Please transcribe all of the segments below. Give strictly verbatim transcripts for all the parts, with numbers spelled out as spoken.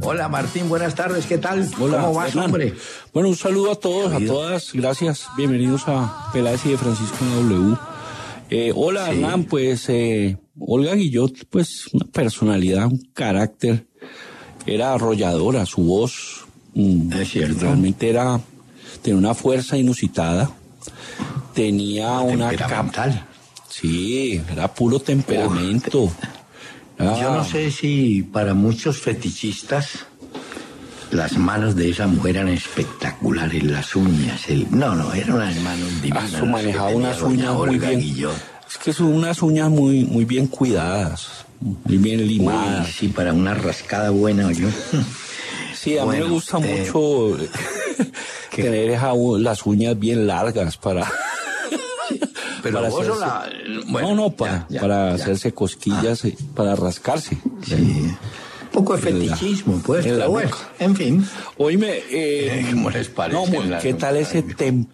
Hola Martín, buenas tardes, ¿qué tal? Hola, ¿cómo vas, Hernán? hombre? Bueno, un saludo a todos, a todas, gracias, bienvenidos a Peláez y de Francisco en la W. Eh, hola, sí. Hernán, pues eh, Olga Guillot, pues una personalidad, un carácter, era arrolladora, su voz, mm, es cierto. Realmente era, tenía una fuerza inusitada, tenía una temperamental. Sí, era puro temperamento. Ah. Yo no sé si para muchos fetichistas las manos de esa mujer eran espectaculares, las uñas, el... no, no, eran unas manos divinas. Ah, manejaba unas uñas muy bien. Guillot. Es que son unas uñas muy, muy bien cuidadas, muy bien limadas. Uy, sí, para una rascada buena, yo. Sí, a bueno, mí me gusta eh, mucho tener esa, las uñas bien largas para... Pero para vos hacerse, la, bueno, no, no, para, ya, ya, para ya. hacerse cosquillas, ah. para rascarse. Sí. Un poco de fetichismo, la, pues, pero bueno, en fin. Oíme, eh, ¿cómo les parece? No, la, ¿qué tal ese tem...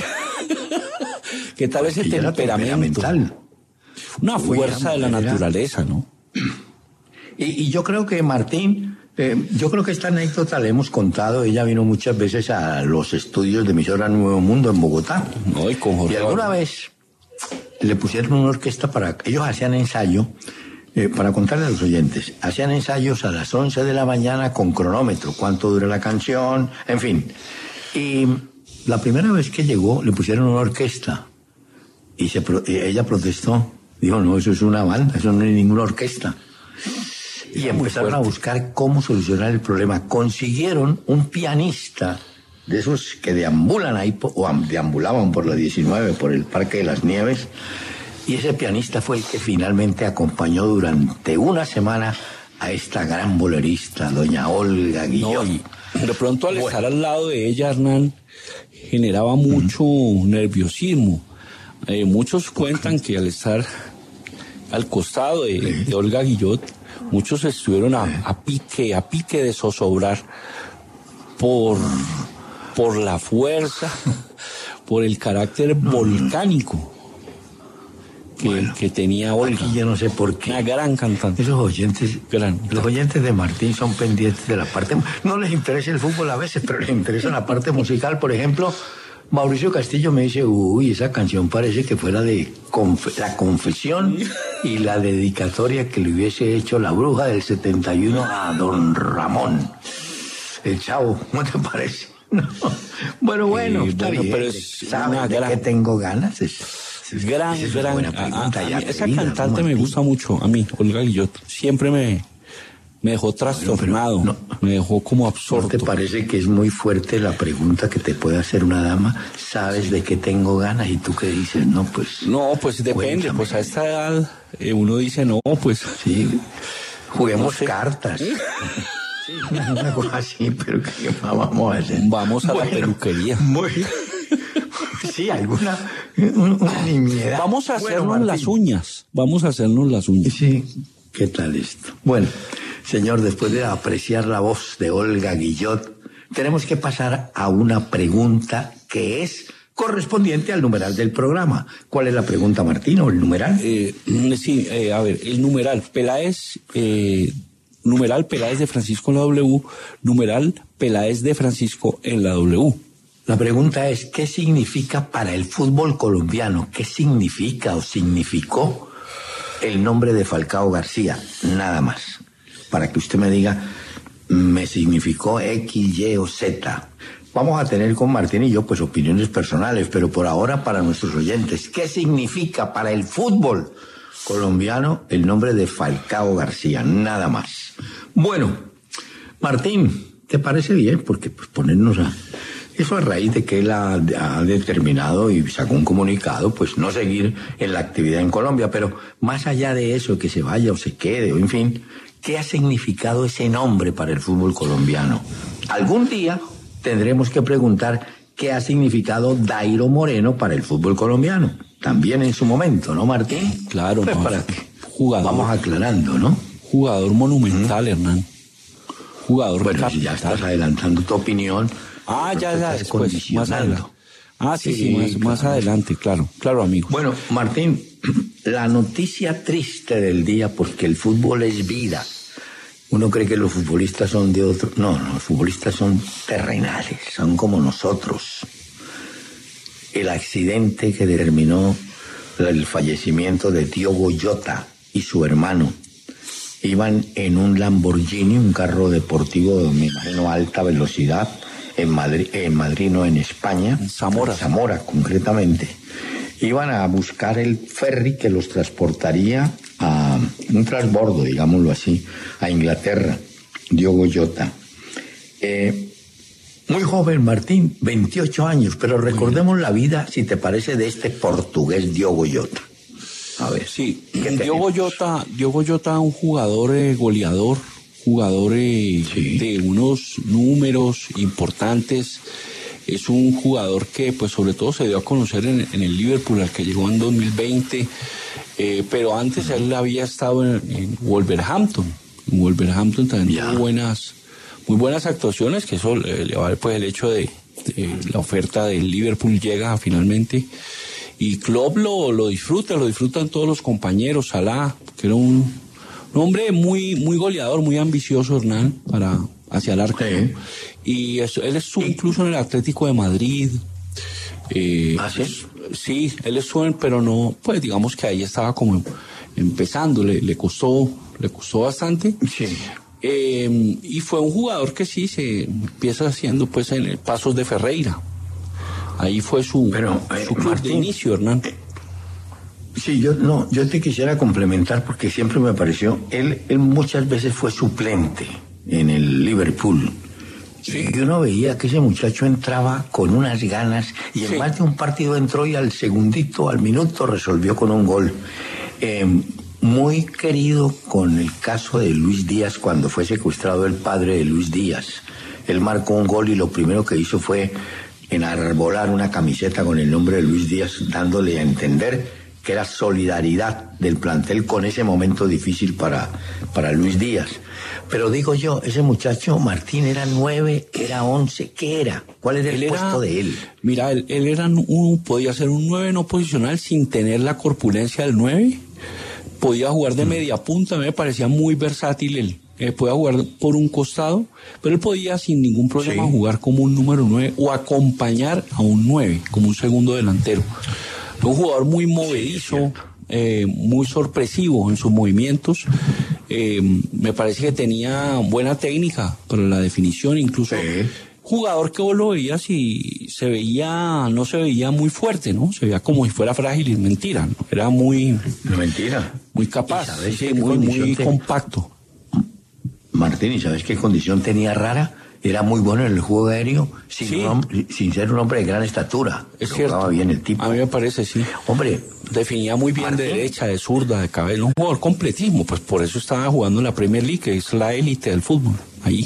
¿Qué tal ese temperamento? Una fuerza de la era... naturaleza, ¿no? Y, y yo creo que Martín, eh, yo creo que esta anécdota la hemos contado, ella vino muchas veces a los estudios de emisora Nuevo Mundo en Bogotá. No, y, con y alguna vez le pusieron una orquesta para... Ellos hacían ensayo, eh, para contarle a los oyentes, hacían ensayos a las once de la mañana con cronómetro, cuánto dura la canción, en fin. Y la primera vez que llegó le pusieron una orquesta y, se, y ella protestó. Dijo, no, eso es una banda, eso no es ninguna orquesta. Y empezaron a buscar cómo solucionar el problema. Consiguieron un pianista de esos que deambulan ahí, o deambulaban por la diecinueve, por el Parque de las Nieves, y ese pianista fue el que finalmente acompañó durante una semana a esta gran bolerista, doña Olga Guillot. No, de pronto al bueno. estar al lado de ella, Hernán, generaba mucho uh-huh. nerviosismo. Eh, muchos cuentan que al estar al costado de, ¿Sí? de Olga Guillot, muchos estuvieron a, a pique, a pique de zozobrar por... por la fuerza, por el carácter no, volcánico que, bueno, que tenía Olga. Aquí yo no sé por qué. Una gran cantante. Esos oyentes, gran. los oyentes de Martín son pendientes de la parte... No les interesa el fútbol a veces, pero les interesa la parte musical. Por ejemplo, Mauricio Castillo me dice, uy, esa canción parece que fuera de conf- la confesión y la dedicatoria que le hubiese hecho la bruja del setenta y uno a don Ramón. El Chavo, ¿cómo te parece? No. Bueno, bueno, eh, está bueno, bien. Pero es ¿Sabes de gran, qué tengo ganas? Es, es, gran, es gran. Buena pregunta, a, a, ya a mí, esa vida, cantante ¿no, me gusta mucho, a mí, Olga Guillot. Siempre me, me dejó trastornado, no, no, me dejó como absorto. ¿No te parece que es muy fuerte la pregunta que te puede hacer una dama? ¿Sabes sí. de qué tengo ganas? ¿Y tú qué dices? No, pues... No, pues depende, cuéntame. Pues a esta edad eh, uno dice, no, pues... Sí, juguemos no sé. cartas. Sí, una cosa así, pero ¿qué vamos a hacer? Vamos a bueno, la peluquería. Muy, sí, alguna una nimiedad. Vamos a hacernos bueno, las uñas. Vamos a hacernos las uñas. Sí, ¿qué tal esto? Bueno, señor, después de apreciar la voz de Olga Guillot, tenemos que pasar a una pregunta que es correspondiente al numeral del programa. ¿Cuál es la pregunta, Martín, o el numeral? Eh, sí, eh, a ver, el numeral. Peláez... Eh, numeral Peláez de Francisco en la W, numeral Peláez de Francisco en la W. La pregunta es, ¿qué significa para el fútbol colombiano? ¿Qué significa o significó el nombre de Falcao García? Nada más. Para que usted me diga, me significó X, Y o Z. Vamos a tener con Martín y yo pues opiniones personales, pero por ahora para nuestros oyentes, ¿qué significa para el fútbol colombiano el nombre de Falcao García? Nada más. Bueno, Martín, ¿te parece bien? Porque pues ponernos a... Eso a raíz de que él ha, ha determinado y sacó un comunicado, pues no seguir en la actividad en Colombia, pero más allá de eso, que se vaya o se quede, o en fin, ¿qué ha significado ese nombre para el fútbol colombiano? Algún día tendremos que preguntar qué ha significado Dairo Moreno para el fútbol colombiano. También en su momento, ¿no, Martín? Claro, pues no, para que jugador, vamos aclarando, ¿no? Jugador monumental, ¿Mm? Hernán. Jugador Bueno, si ya estás adelantando tu opinión. Ah, ya, ya, después, más adelante. Ah, sí, sí, sí más, claro. más adelante, claro, claro, amigo. Bueno, Martín, la noticia triste del día, porque el fútbol es vida, Uno cree que los futbolistas son de otro... No, no, los futbolistas son terrenales, son como nosotros. El accidente que determinó el fallecimiento de Diogo Jota y su hermano. Iban en un Lamborghini, un carro deportivo, me imagino, a alta velocidad, en Madrid, en Madrid, no, en España. En Zamora. En Zamora, concretamente. Iban a buscar el ferry que los transportaría a un transbordo, digámoslo así, a Inglaterra. Diogo Jota. Eh, muy joven, Martín, veintiocho años, pero recordemos la vida, si te parece, de este portugués Diogo Jota. A ver. Sí, Diogo Jota, Diogo Jota, un jugador eh, goleador, jugador eh, sí. de unos números importantes. Es un jugador que, pues, sobre todo se dio a conocer en, en el Liverpool, al que llegó en dos mil veinte, eh, pero antes uh-huh. él había estado en, en Wolverhampton. En Wolverhampton también yeah. tuvo buenas, muy buenas actuaciones, que eso eh, le vale, pues, el hecho de, de la oferta del Liverpool llega finalmente. Y Klopp lo, lo disfruta, lo disfrutan todos los compañeros. Salah, que era un, un hombre muy, muy goleador, muy ambicioso, Hernán, para hacia el arco. Sí. Y eso, él estuvo incluso en el Atlético de Madrid. Eh, ¿Ah, sí? Sí, él estuvo, pero no, pues digamos que ahí estaba como empezando, le, le costó, le costó bastante. Sí. Eh, y fue un jugador que sí se empieza haciendo pues en Pasos de Ferreira. Ahí fue su, Pero, eh, su club Martín, de inicio, Hernán. Eh, sí, yo no, yo te quisiera complementar porque siempre me pareció, él, él muchas veces fue suplente en el Liverpool. Sí. Y uno veía que ese muchacho entraba con unas ganas y en sí. más de un partido entró y al segundito, al minuto resolvió con un gol. Eh, muy querido con el caso de Luis Díaz cuando fue secuestrado el padre de Luis Díaz. Él marcó un gol y lo primero que hizo fue enarbolar una camiseta con el nombre de Luis Díaz, dándole a entender que era solidaridad del plantel con ese momento difícil para, para Luis Díaz. Pero digo yo, ese muchacho Martín era nueve, era once, ¿qué era? ¿Cuál era el él puesto era, de él? Mira, él, él era un, podía ser un nueve no posicional sin tener la corpulencia del nueve, podía jugar de mm. media punta, me parecía muy versátil él. Eh, podía jugar por un costado, pero él podía sin ningún problema sí. jugar como un número nueve o acompañar a un nueve, como un segundo delantero. Un jugador muy movedizo, eh, muy sorpresivo en sus movimientos. Eh, me parece que tenía buena técnica para la definición, incluso sí. jugador que vos lo veías y se veía, no se veía muy fuerte, ¿no? Se veía como si fuera frágil y mentira, ¿no? Era muy... Mentira. Muy capaz, sí, muy, muy te... compacto. Martín, ¿y sabes qué condición tenía rara? Era muy bueno en el juego aéreo, sin, sí. un, sin ser un hombre de gran estatura. Es cierto. Jugaba bien el tipo. A mí me parece, sí. Hombre. Definía muy bien Martín. De derecha, de zurda, de cabeza. Un jugador completísimo, pues por eso estaba jugando en la Premier League, que es la élite del fútbol, ahí.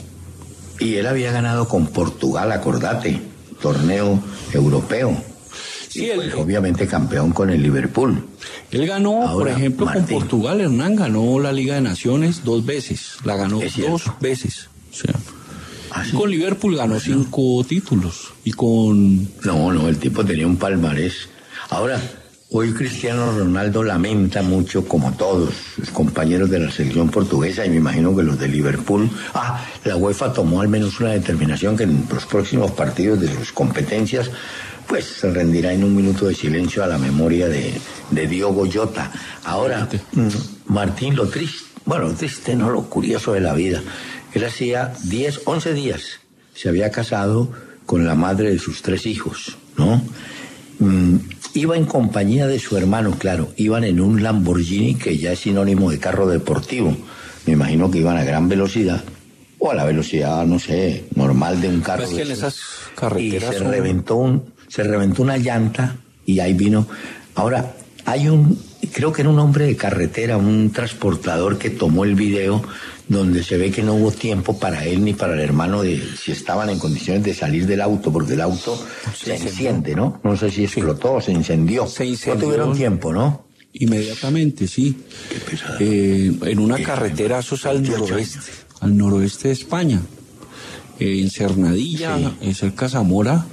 Y él había ganado con Portugal, acordate, torneo europeo. Sí, él, pues, obviamente campeón con el Liverpool. Él ganó, ahora, por ejemplo, Martín. Con Portugal, Hernán, ganó la Liga de Naciones dos veces. La ganó dos veces. O sea, ¿ah, sí? Con Liverpool ganó bueno. cinco títulos. Y con... No, no, el tipo tenía un palmarés. Ahora, hoy Cristiano Ronaldo lamenta mucho, como todos sus compañeros de la selección portuguesa, y me imagino que los de Liverpool. Ah, la UEFA tomó al menos una determinación que en los próximos partidos de sus competencias pues se rendirá en un minuto de silencio a la memoria de, de Diogo Jota. Ahora, Martín, lo triste, bueno, lo triste, no, lo curioso de la vida. Él hacía diez, once días se había casado con la madre de sus tres hijos, ¿no? Mm, iba en compañía de su hermano, claro, iban en un Lamborghini que ya es sinónimo de carro deportivo. Me imagino que iban a gran velocidad, o a la velocidad, no sé, normal de un carro. Pues que en esas carreteras y se son... reventó un... se reventó una llanta y ahí vino. Ahora, hay un, creo que era un hombre de carretera, un transportador que tomó el video donde se ve que no hubo tiempo para él ni para el hermano de si estaban en condiciones de salir del auto, porque el auto se, se enciende, ¿no? No sé si explotó o se incendió. Se incendió. No tuvieron tiempo, ¿no? Inmediatamente, sí. Qué pesado. Eh, en una carretera, eso es al noroeste, al noroeste de España. Eh, en Cernadilla, sí. cerca de Zamora.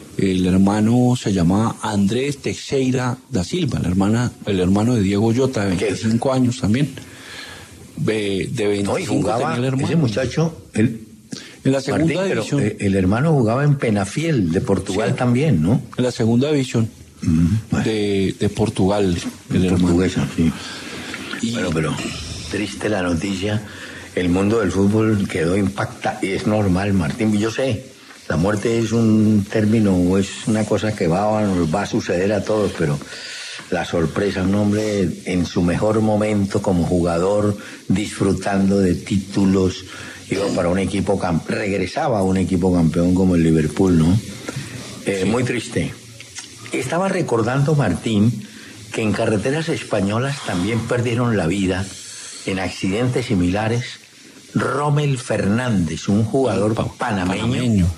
El hermano se llama Andrés Teixeira da Silva, la hermana, el hermano de Diego Jota, de veinticinco años también. de, de veinticinco no, y jugaba tenía el hermano. Ese muchacho, el, en la segunda Martín, división. Pero, eh, el hermano jugaba en Penafiel, de Portugal, sí, también, ¿no? En la segunda división mm, bueno. de, de Portugal. El portuguesa, sí. Y... Bueno, pero triste la noticia. El mundo del fútbol quedó impactado. Y es normal, Martín. Yo sé, la muerte es un término, es una cosa que va, nos va a suceder a todos, pero la sorpresa, un hombre en su mejor momento como jugador, disfrutando de títulos, iba para un equipo, regresaba a un equipo campeón como el Liverpool, ¿no? Eh, sí. Muy triste. Estaba recordando, Martín, que en carreteras españolas también perdieron la vida en accidentes similares Rommel Fernández, un jugador pa panameño, panameño,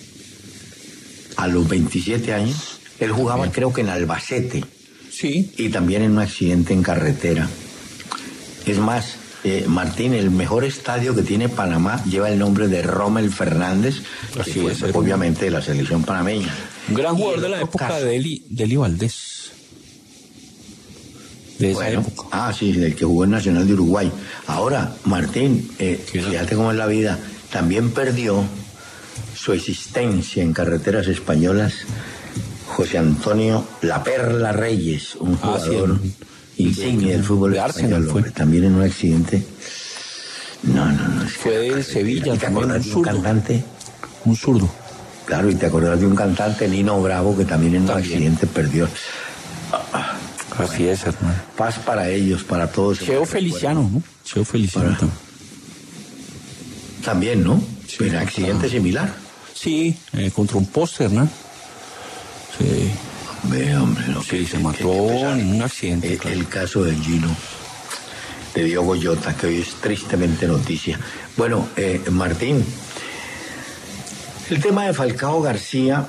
a los veintisiete años. Él jugaba, sí, creo que en Albacete. Sí. Y también en un accidente en carretera. Es más, eh, Martín, el mejor estadio que tiene Panamá lleva el nombre de Rommel Fernández, así que fue, es, obviamente, de la selección panameña. Un gran jugador de la época caso, de Eli, de Eli Valdés. De esa bueno, época. Ah, sí, del que jugó en Nacional de Uruguay. Ahora, Martín, eh, fíjate cómo es la vida, también perdió su existencia en carreteras españolas José Antonio La Perla Reyes, un jugador ah, sí, insignia del fútbol de español, fue. También en un accidente. No, no, no. Es fue de Sevilla. ¿Y te acordás de un cantante? Un zurdo. Claro, y te acordás de un cantante, Nino Bravo, que también en un también. accidente perdió. Ah, Así es, hermano. Paz para ellos, para todos. Cheo Feliciano, ¿no? Cheo Feliciano para... también, ¿no? Sí, pero accidente para... similar. Sí, eh, contra un póster, ¿no? Sí. Ve, hombre, no, sí, que, se mató en un accidente. El, claro. el caso del Gino, de Diogo Jota, que hoy es tristemente noticia. Bueno, eh, Martín, el tema de Falcao García,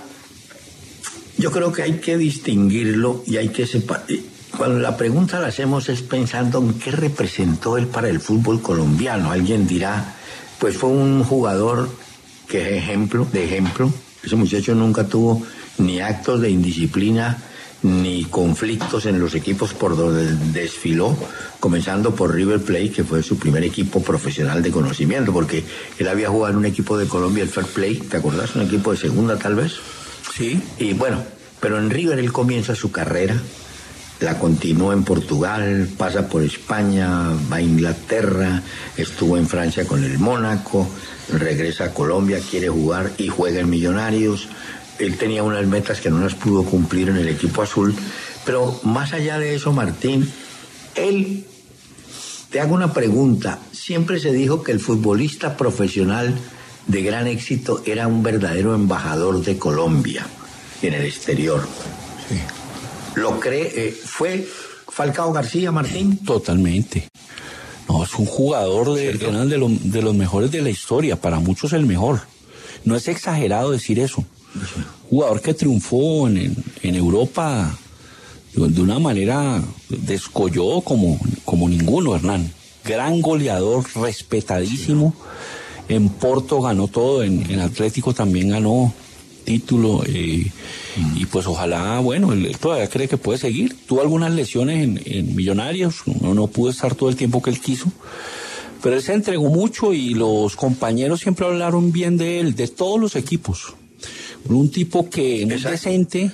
yo creo que hay que distinguirlo y hay que separar. Cuando la pregunta la hacemos es pensando en qué representó él para el fútbol colombiano. Alguien dirá, pues fue un jugador que es ejemplo, de ejemplo. Ese muchacho nunca tuvo ni actos de indisciplina ni conflictos en los equipos por donde desfiló, comenzando por River Plate, que fue su primer equipo profesional de conocimiento, porque él había jugado en un equipo de Colombia, el Fair Play, ¿te acordás? Un equipo de segunda tal vez. Sí. Y bueno, pero en River él comienza su carrera, la continúa en Portugal, pasa por España, va a Inglaterra, estuvo en Francia con el Mónaco, regresa a Colombia, quiere jugar y juega en Millonarios. Él tenía unas metas que no las pudo cumplir en el equipo azul, pero más allá de eso, Martín, él, te hago una pregunta, siempre se dijo que el futbolista profesional de gran éxito era un verdadero embajador de Colombia en el exterior. Sí. ¿Lo cree? Eh, ¿Fue Falcao García, Martín? Totalmente. No, es un jugador de, de, lo, de los mejores de la historia, para muchos el mejor. No es exagerado decir eso. Sí. Jugador que triunfó en, en Europa de una manera, descolló como, como ninguno, Hernán. Gran goleador, respetadísimo. Sí. En Porto ganó todo, en, en Atlético también ganó título, eh, mm. y pues ojalá, bueno, él todavía cree que puede seguir. Tuvo algunas lesiones en, en Millonarios, no, no pudo estar todo el tiempo que él quiso, pero él se entregó mucho y los compañeros siempre hablaron bien de él, de todos los equipos. Un tipo que no es decente,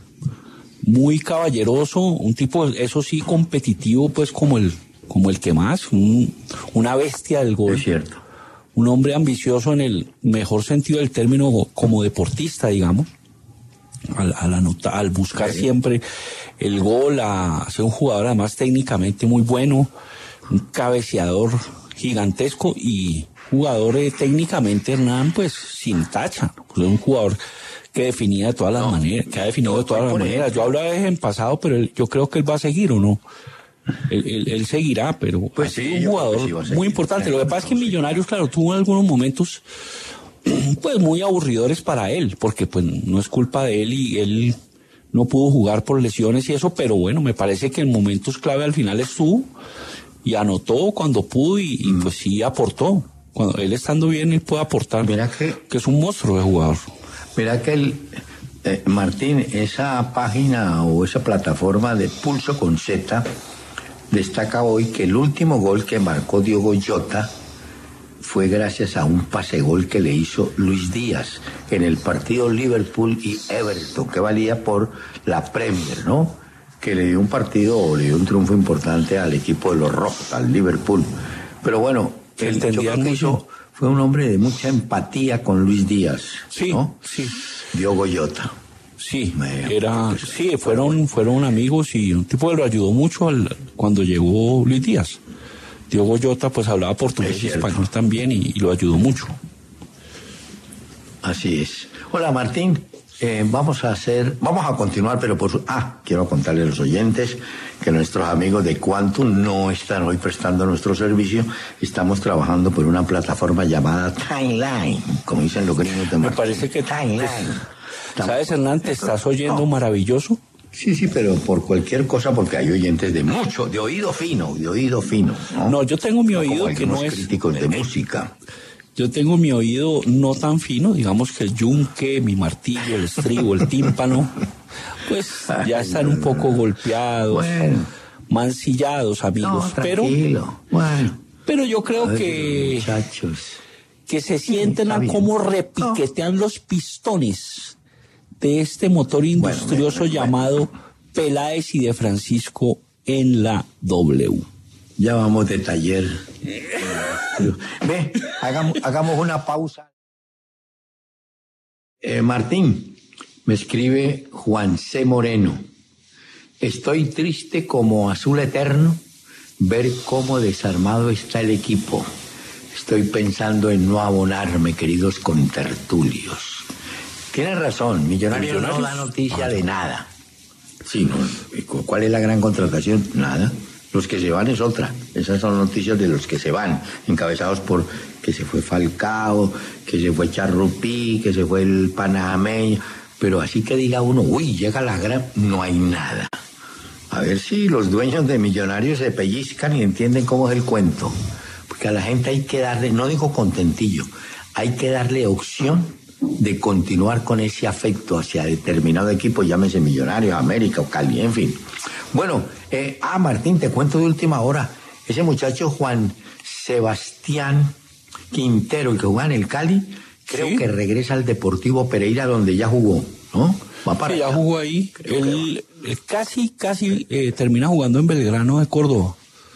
muy caballeroso, un tipo, eso sí, competitivo, pues como el, como el que más, un, una bestia del gol. Es cierto. Un hombre ambicioso en el mejor sentido del término, como deportista, digamos, al, al, anotar, al buscar sí. siempre el gol, a ser un jugador además técnicamente muy bueno, un cabeceador gigantesco y jugador eh, técnicamente, Hernán, pues sin tacha, pues, un jugador que definía de todas las no, maneras, que ha definido no, de todas las maneras. Yo hablaba en pasado, pero él, yo creo que él va a seguir, ¿o no? Él, él, él seguirá, pero pues sí, un jugador sí muy importante. Lo que pasa es que Millonarios, claro, tuvo algunos momentos pues muy aburridores para él, porque pues no es culpa de él y él no pudo jugar por lesiones y eso, pero bueno, me parece que en momentos clave al final estuvo y anotó cuando pudo y, y pues sí aportó. Cuando él estando bien, él puede aportar. Mira que, que es un monstruo de jugador. Mira que el eh, Martín, esa página o esa plataforma de Pulso con Z, destaca hoy que el último gol que marcó Diogo Jota fue gracias a un pase-gol que le hizo Luis Díaz en el partido Liverpool y Everton, que valía por la Premier, ¿no? Que le dio un partido o le dio un triunfo importante al equipo de los rojos, al Liverpool. Pero bueno, el yo creo que hizo, fue un hombre de mucha empatía con Luis Díaz, sí, ¿no? Sí. Diogo Jota. Sí, era, sí, fueron, fueron amigos y un tipo que lo ayudó mucho al, cuando llegó Luis Díaz. Diogo Jota pues hablaba portugués y español también y, y lo ayudó mucho. Así es. Hola Martín, eh, vamos a hacer, vamos a continuar, pero por su, ah, quiero contarle a los oyentes que nuestros amigos de Quantum no están hoy prestando nuestro servicio. Estamos trabajando por una plataforma llamada Timeline, como dicen los gringos de Me parece que Timeline. ¿Sabes, Hernán? ¿Te estás oyendo no. maravilloso? Sí, sí, pero por cualquier cosa, porque hay oyentes de mucho, de oído fino, de oído fino. No, no yo tengo mi no oído como que no es... críticos de eh, música. Yo tengo mi oído no tan fino, digamos que el yunque, mi martillo, el estribo, el tímpano, pues ya Ay, están no, un poco golpeados, bueno. mancillados, amigos. No, tranquilo. Pero, bueno. pero yo creo Ay, que... Muchachos. Que se sienten a cómo repiquetean no. los pistones de este motor industrioso bueno, bueno, llamado bueno. Peláez y de Francisco en la W. Ya vamos de taller. Ve, hagamos, hagamos una pausa. Eh, Martín, me escribe Juan C. Moreno. Estoy triste como azul eterno ver cómo desarmado está el equipo. Estoy pensando en no abonarme, queridos contertulios. Tienes razón, Millonarios, Millonarios no da noticia ah, de nada. Sí, no, ¿cuál es la gran contratación? Nada. Los que se van es otra. Esas son noticias de los que se van, encabezados por que se fue Falcao, que se fue Charrupí, que se fue el panameño. Pero así que diga uno, uy, llega la gran... No hay nada. A ver si los dueños de Millonarios se pellizcan y entienden cómo es el cuento. Porque a la gente hay que darle, no digo contentillo, hay que darle opción de continuar con ese afecto hacia determinado equipo, llámese Millonarios, América o Cali, en fin. Bueno, eh, ah, Martín, te cuento de última hora. Ese muchacho Juan Sebastián Quintero, el que juega en el Cali, creo ¿Sí? que regresa al Deportivo Pereira, donde ya jugó, ¿no? Va para sí, ya jugó ahí. Él, él casi, casi eh, termina jugando en Belgrano de Córdoba.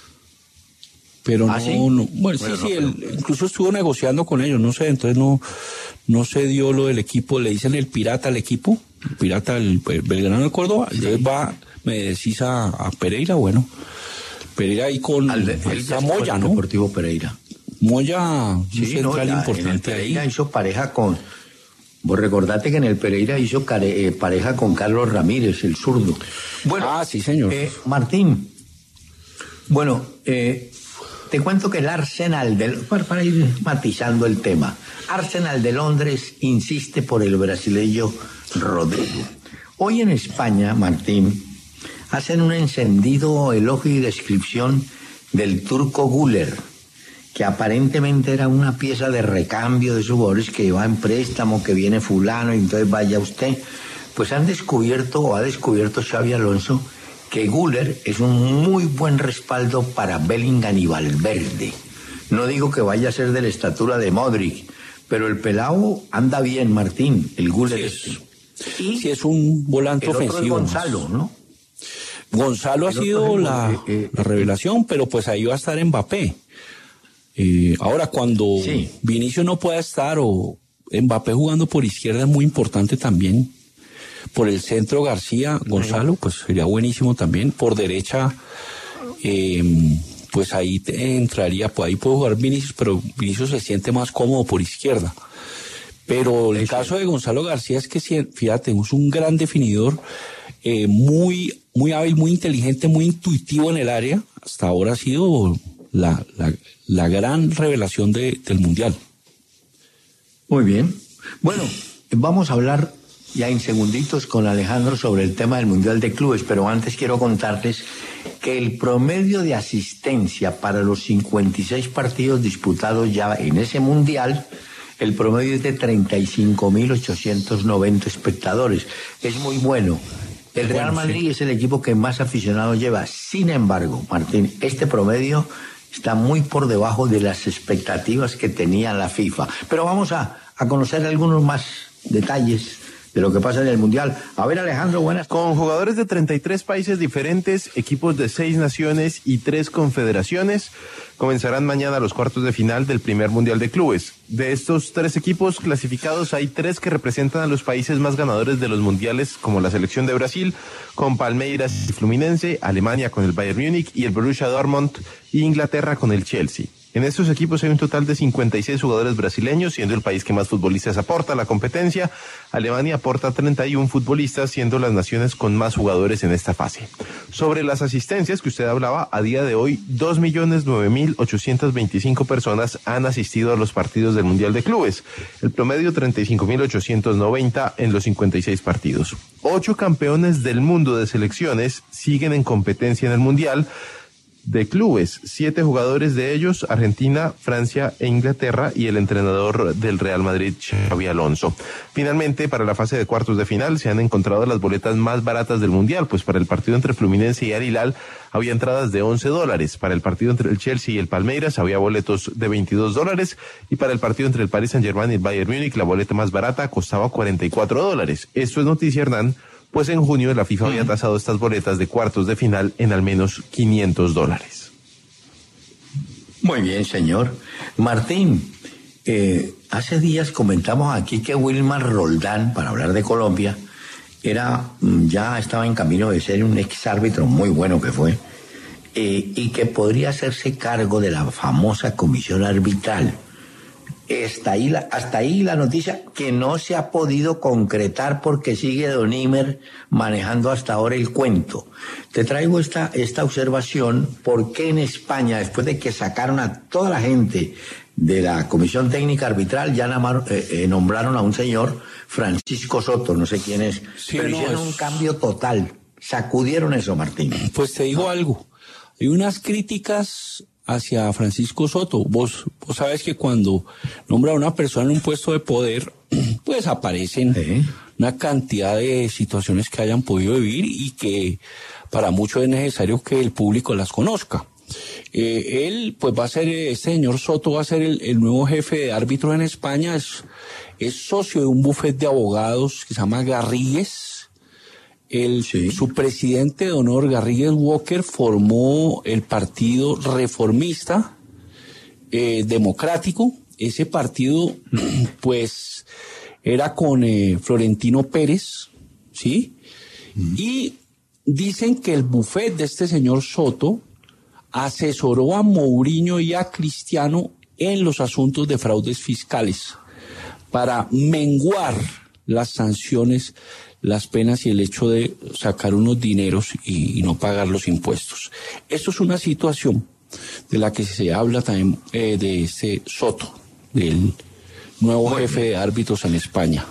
Pero ¿Ah, no, sí? no, bueno, bueno, sí, no, sí, él pero... incluso estuvo negociando con ellos, no sé, entonces no, no se dio lo del equipo, le dicen el pirata al equipo, el pirata del Belgrano de Córdoba, sí. Entonces va, me decís a, a Pereira, bueno, Pereira ahí con al de, a Moya, ¿no? Deportivo Pereira. Moya, sí, un central no, importante en el Pereira ahí. hizo pareja con, vos recordate que en el Pereira hizo care, eh, pareja con Carlos Ramírez, el zurdo. Bueno, ah, sí, señor. Eh, Martín, bueno, eh, te cuento que el Arsenal, del, para, para ir matizando el tema, Arsenal de Londres insiste por el brasileño Rodrigo. Hoy en España, Martín, hacen un encendido elogio y descripción del turco Güler, que aparentemente era una pieza de recambio de esos jugadores que va en préstamo, que viene fulano y entonces vaya usted. Pues han descubierto, o ha descubierto Xavi Alonso, que Güler es un muy buen respaldo para Bellingham y Valverde. No digo que vaya a ser de la estatura de Modric, pero el pelao anda bien, Martín, el Güler sí, es, y sí, es un volante el ofensivo. Otro es Gonzalo, ¿no? Gonzalo el ha sido es, la, eh, eh, la revelación, pero pues ahí va a estar Mbappé. Eh, ahora, cuando sí. Vinicius no pueda estar o Mbappé jugando por izquierda es muy importante también. Por el centro García, Gonzalo, pues sería buenísimo también. Por derecha, eh, pues ahí te entraría, pues ahí puede jugar Vinicius, pero Vinicius se siente más cómodo por izquierda. Pero el caso de Gonzalo García es que, fíjate, es un gran definidor, eh, muy, muy hábil, muy inteligente, muy intuitivo en el área. Hasta ahora ha sido la, la, la gran revelación de, del Mundial. Muy bien. Bueno, vamos a hablar ya en segunditos con Alejandro sobre el tema del Mundial de Clubes, pero antes quiero contarles que el promedio de asistencia para los cincuenta y seis partidos disputados ya en ese Mundial, el promedio es de treinta y cinco mil ochocientos noventa espectadores. Es muy bueno. El Real Bueno, Madrid sí. es el equipo que más aficionados lleva. Sin embargo, Martín, este promedio está muy por debajo de las expectativas que tenía la FIFA. Pero vamos a, a conocer algunos más detalles de lo que pasa en el Mundial. A ver, Alejandro, buenas. Con jugadores de treinta y tres países diferentes, equipos de seis naciones y tres confederaciones, comenzarán mañana los cuartos de final del primer Mundial de Clubes. De estos tres equipos clasificados, hay tres que representan a los países más ganadores de los mundiales, como la selección de Brasil, con Palmeiras y Fluminense, Alemania con el Bayern Múnich y el Borussia Dortmund, y Inglaterra con el Chelsea. En estos equipos hay un total de cincuenta y seis jugadores brasileños, siendo el país que más futbolistas aporta a la competencia. Alemania aporta treinta y uno futbolistas, siendo las naciones con más jugadores en esta fase. Sobre las asistencias que usted hablaba, a día de hoy, dos millones nueve mil ochocientas veinticinco personas han asistido a los partidos del Mundial de Clubes. El promedio, treinta y cinco mil ochocientos noventa en los cincuenta y seis partidos. Ocho campeones del mundo de selecciones siguen en competencia en el Mundial de clubes, siete jugadores de ellos, Argentina, Francia e Inglaterra, y el entrenador del Real Madrid, Xabi Alonso. Finalmente, para la fase de cuartos de final se han encontrado las boletas más baratas del Mundial, pues para el partido entre Fluminense y Al Hilal había entradas de once dólares, para el partido entre el Chelsea y el Palmeiras había boletos de veintidós dólares, y para el partido entre el Paris Saint-Germain y el Bayern Múnich la boleta más barata costaba cuarenta y cuatro dólares. Esto es noticia, Hernán, pues en junio la FIFA había tasado estas boletas de cuartos de final en al menos quinientos dólares. Muy bien, señor. Martín, eh, hace días comentamos aquí que Wilmar Roldán, para hablar de Colombia, era ya estaba en camino de ser un ex árbitro muy bueno que fue, eh, y que podría hacerse cargo de la famosa comisión arbitral. Hasta ahí, la, hasta ahí la noticia, que no se ha podido concretar porque sigue Don Imer manejando hasta ahora el cuento. Te traigo esta, esta observación porque en España, después de que sacaron a toda la gente de la Comisión Técnica Arbitral, ya namaron, eh, eh, nombraron a un señor, Francisco Soto, no sé quién es, Sí, pero no, hicieron es... un cambio total. Sacudieron eso, Martín. Pues te digo algo. Hay unas críticas hacia Francisco Soto. Vos, vos sabes que cuando nombra a una persona en un puesto de poder, pues aparecen ¿Eh? una cantidad de situaciones que hayan podido vivir y que para muchos es necesario que el público las conozca. Eh, él, pues va a ser, este señor Soto va a ser el, el nuevo jefe de árbitros en España. Es, es socio de un bufete de abogados que se llama Garrigues. El, sí. Su presidente de honor, Garrigues Walker, formó el Partido Reformista eh, Democrático. Ese partido, pues, era con eh, Florentino Pérez, ¿sí? Mm. Y dicen que el bufete de este señor Soto asesoró a Mourinho y a Cristiano en los asuntos de fraudes fiscales para menguar las sanciones, las penas y el hecho de sacar unos dineros y, y no pagar los impuestos. Esto es una situación de la que se habla también eh, de este Soto, del nuevo bueno. jefe de árbitros en España.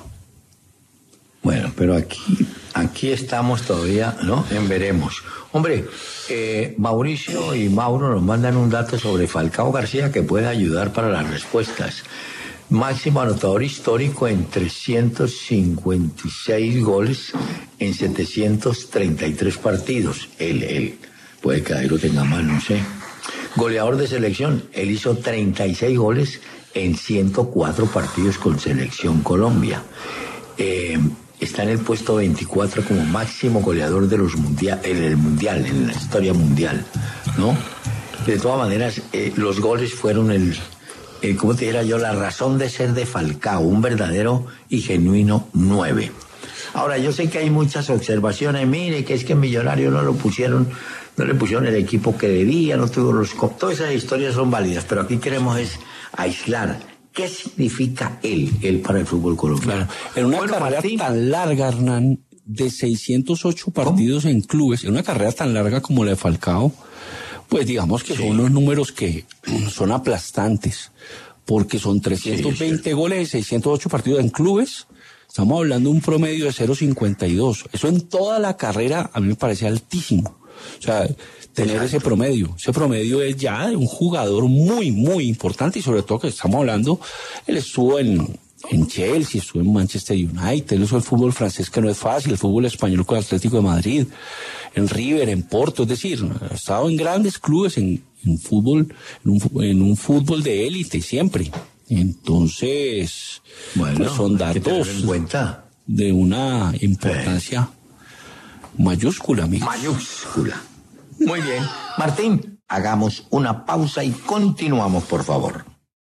Bueno, pero aquí, aquí estamos todavía, ¿no? En veremos. Hombre, eh, Mauricio y Mauro nos mandan un dato sobre Falcao García que puede ayudar para las respuestas. Máximo anotador histórico en trescientos cincuenta y seis goles en setecientos treinta y tres partidos. Él, él, puede que ahí lo tenga mal, no sé. Goleador de selección, él hizo treinta y seis goles en ciento cuatro partidos con Selección Colombia. Eh, está en el puesto veinticuatro como máximo goleador de los mundial, en el mundial, en la historia mundial, ¿no? De todas maneras, eh, los goles fueron el... Eh, como te dijera yo, la razón de ser de Falcao, un verdadero y genuino nueve. Ahora, yo sé que hay muchas observaciones, mire, que es que Millonarios no lo pusieron, no le pusieron el equipo que debía, no tuvo los... Todas esas historias son válidas, pero aquí queremos es aislar qué significa él, él para el fútbol colombiano. Claro, en una bueno, carrera Martín, tan larga, Hernán, de seiscientos ocho partidos ¿Cómo? en clubes, en una carrera tan larga como la de Falcao, pues digamos que sí. son unos números que son aplastantes, porque son trescientos veinte sí, goles y seiscientos ocho partidos en clubes. Estamos hablando de un promedio de cero cincuenta y dos. Eso en toda la carrera a mí me parece altísimo. O sea, tener Exacto. ese promedio. Ese promedio es ya de un jugador muy, muy importante y sobre todo que estamos hablando, él estuvo en, en Chelsea, estuvo en Manchester United, él hizo el fútbol francés, que no es fácil, el fútbol español con el Atlético de Madrid, en River, en Porto, es decir, ha estado en grandes clubes, en, en fútbol, en un, en un fútbol de élite siempre. Entonces, bueno, pues son datos en cuenta. de una importancia eh. mayúscula, amigo. Mayúscula. Muy bien. Martín, hagamos una pausa y continuamos, por favor.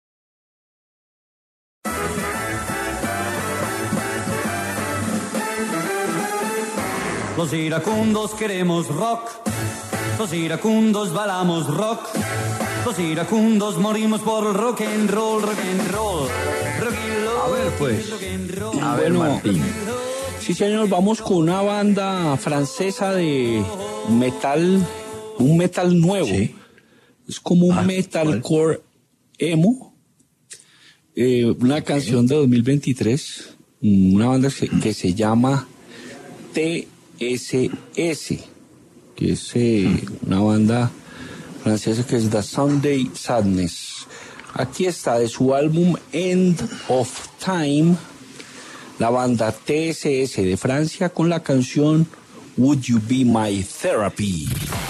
Los iracundos queremos rock, los iracundos bailamos rock, los iracundos morimos por rock and roll, rock and roll. Rock and roll, a ver, pues, rock and roll. a ver, Bueno, Martín. Sí, señor, vamos con una banda francesa de metal, un metal nuevo. Sí. Es como un Ah, metalcore emo. Eh, una canción de dos mil veintitrés, una banda que, que se llama T S S, que es eh, una banda francesa que es The Sunday Sadness. Aquí está de su álbum End of Time, la banda T S S de Francia con la canción Would You Be My Therapy.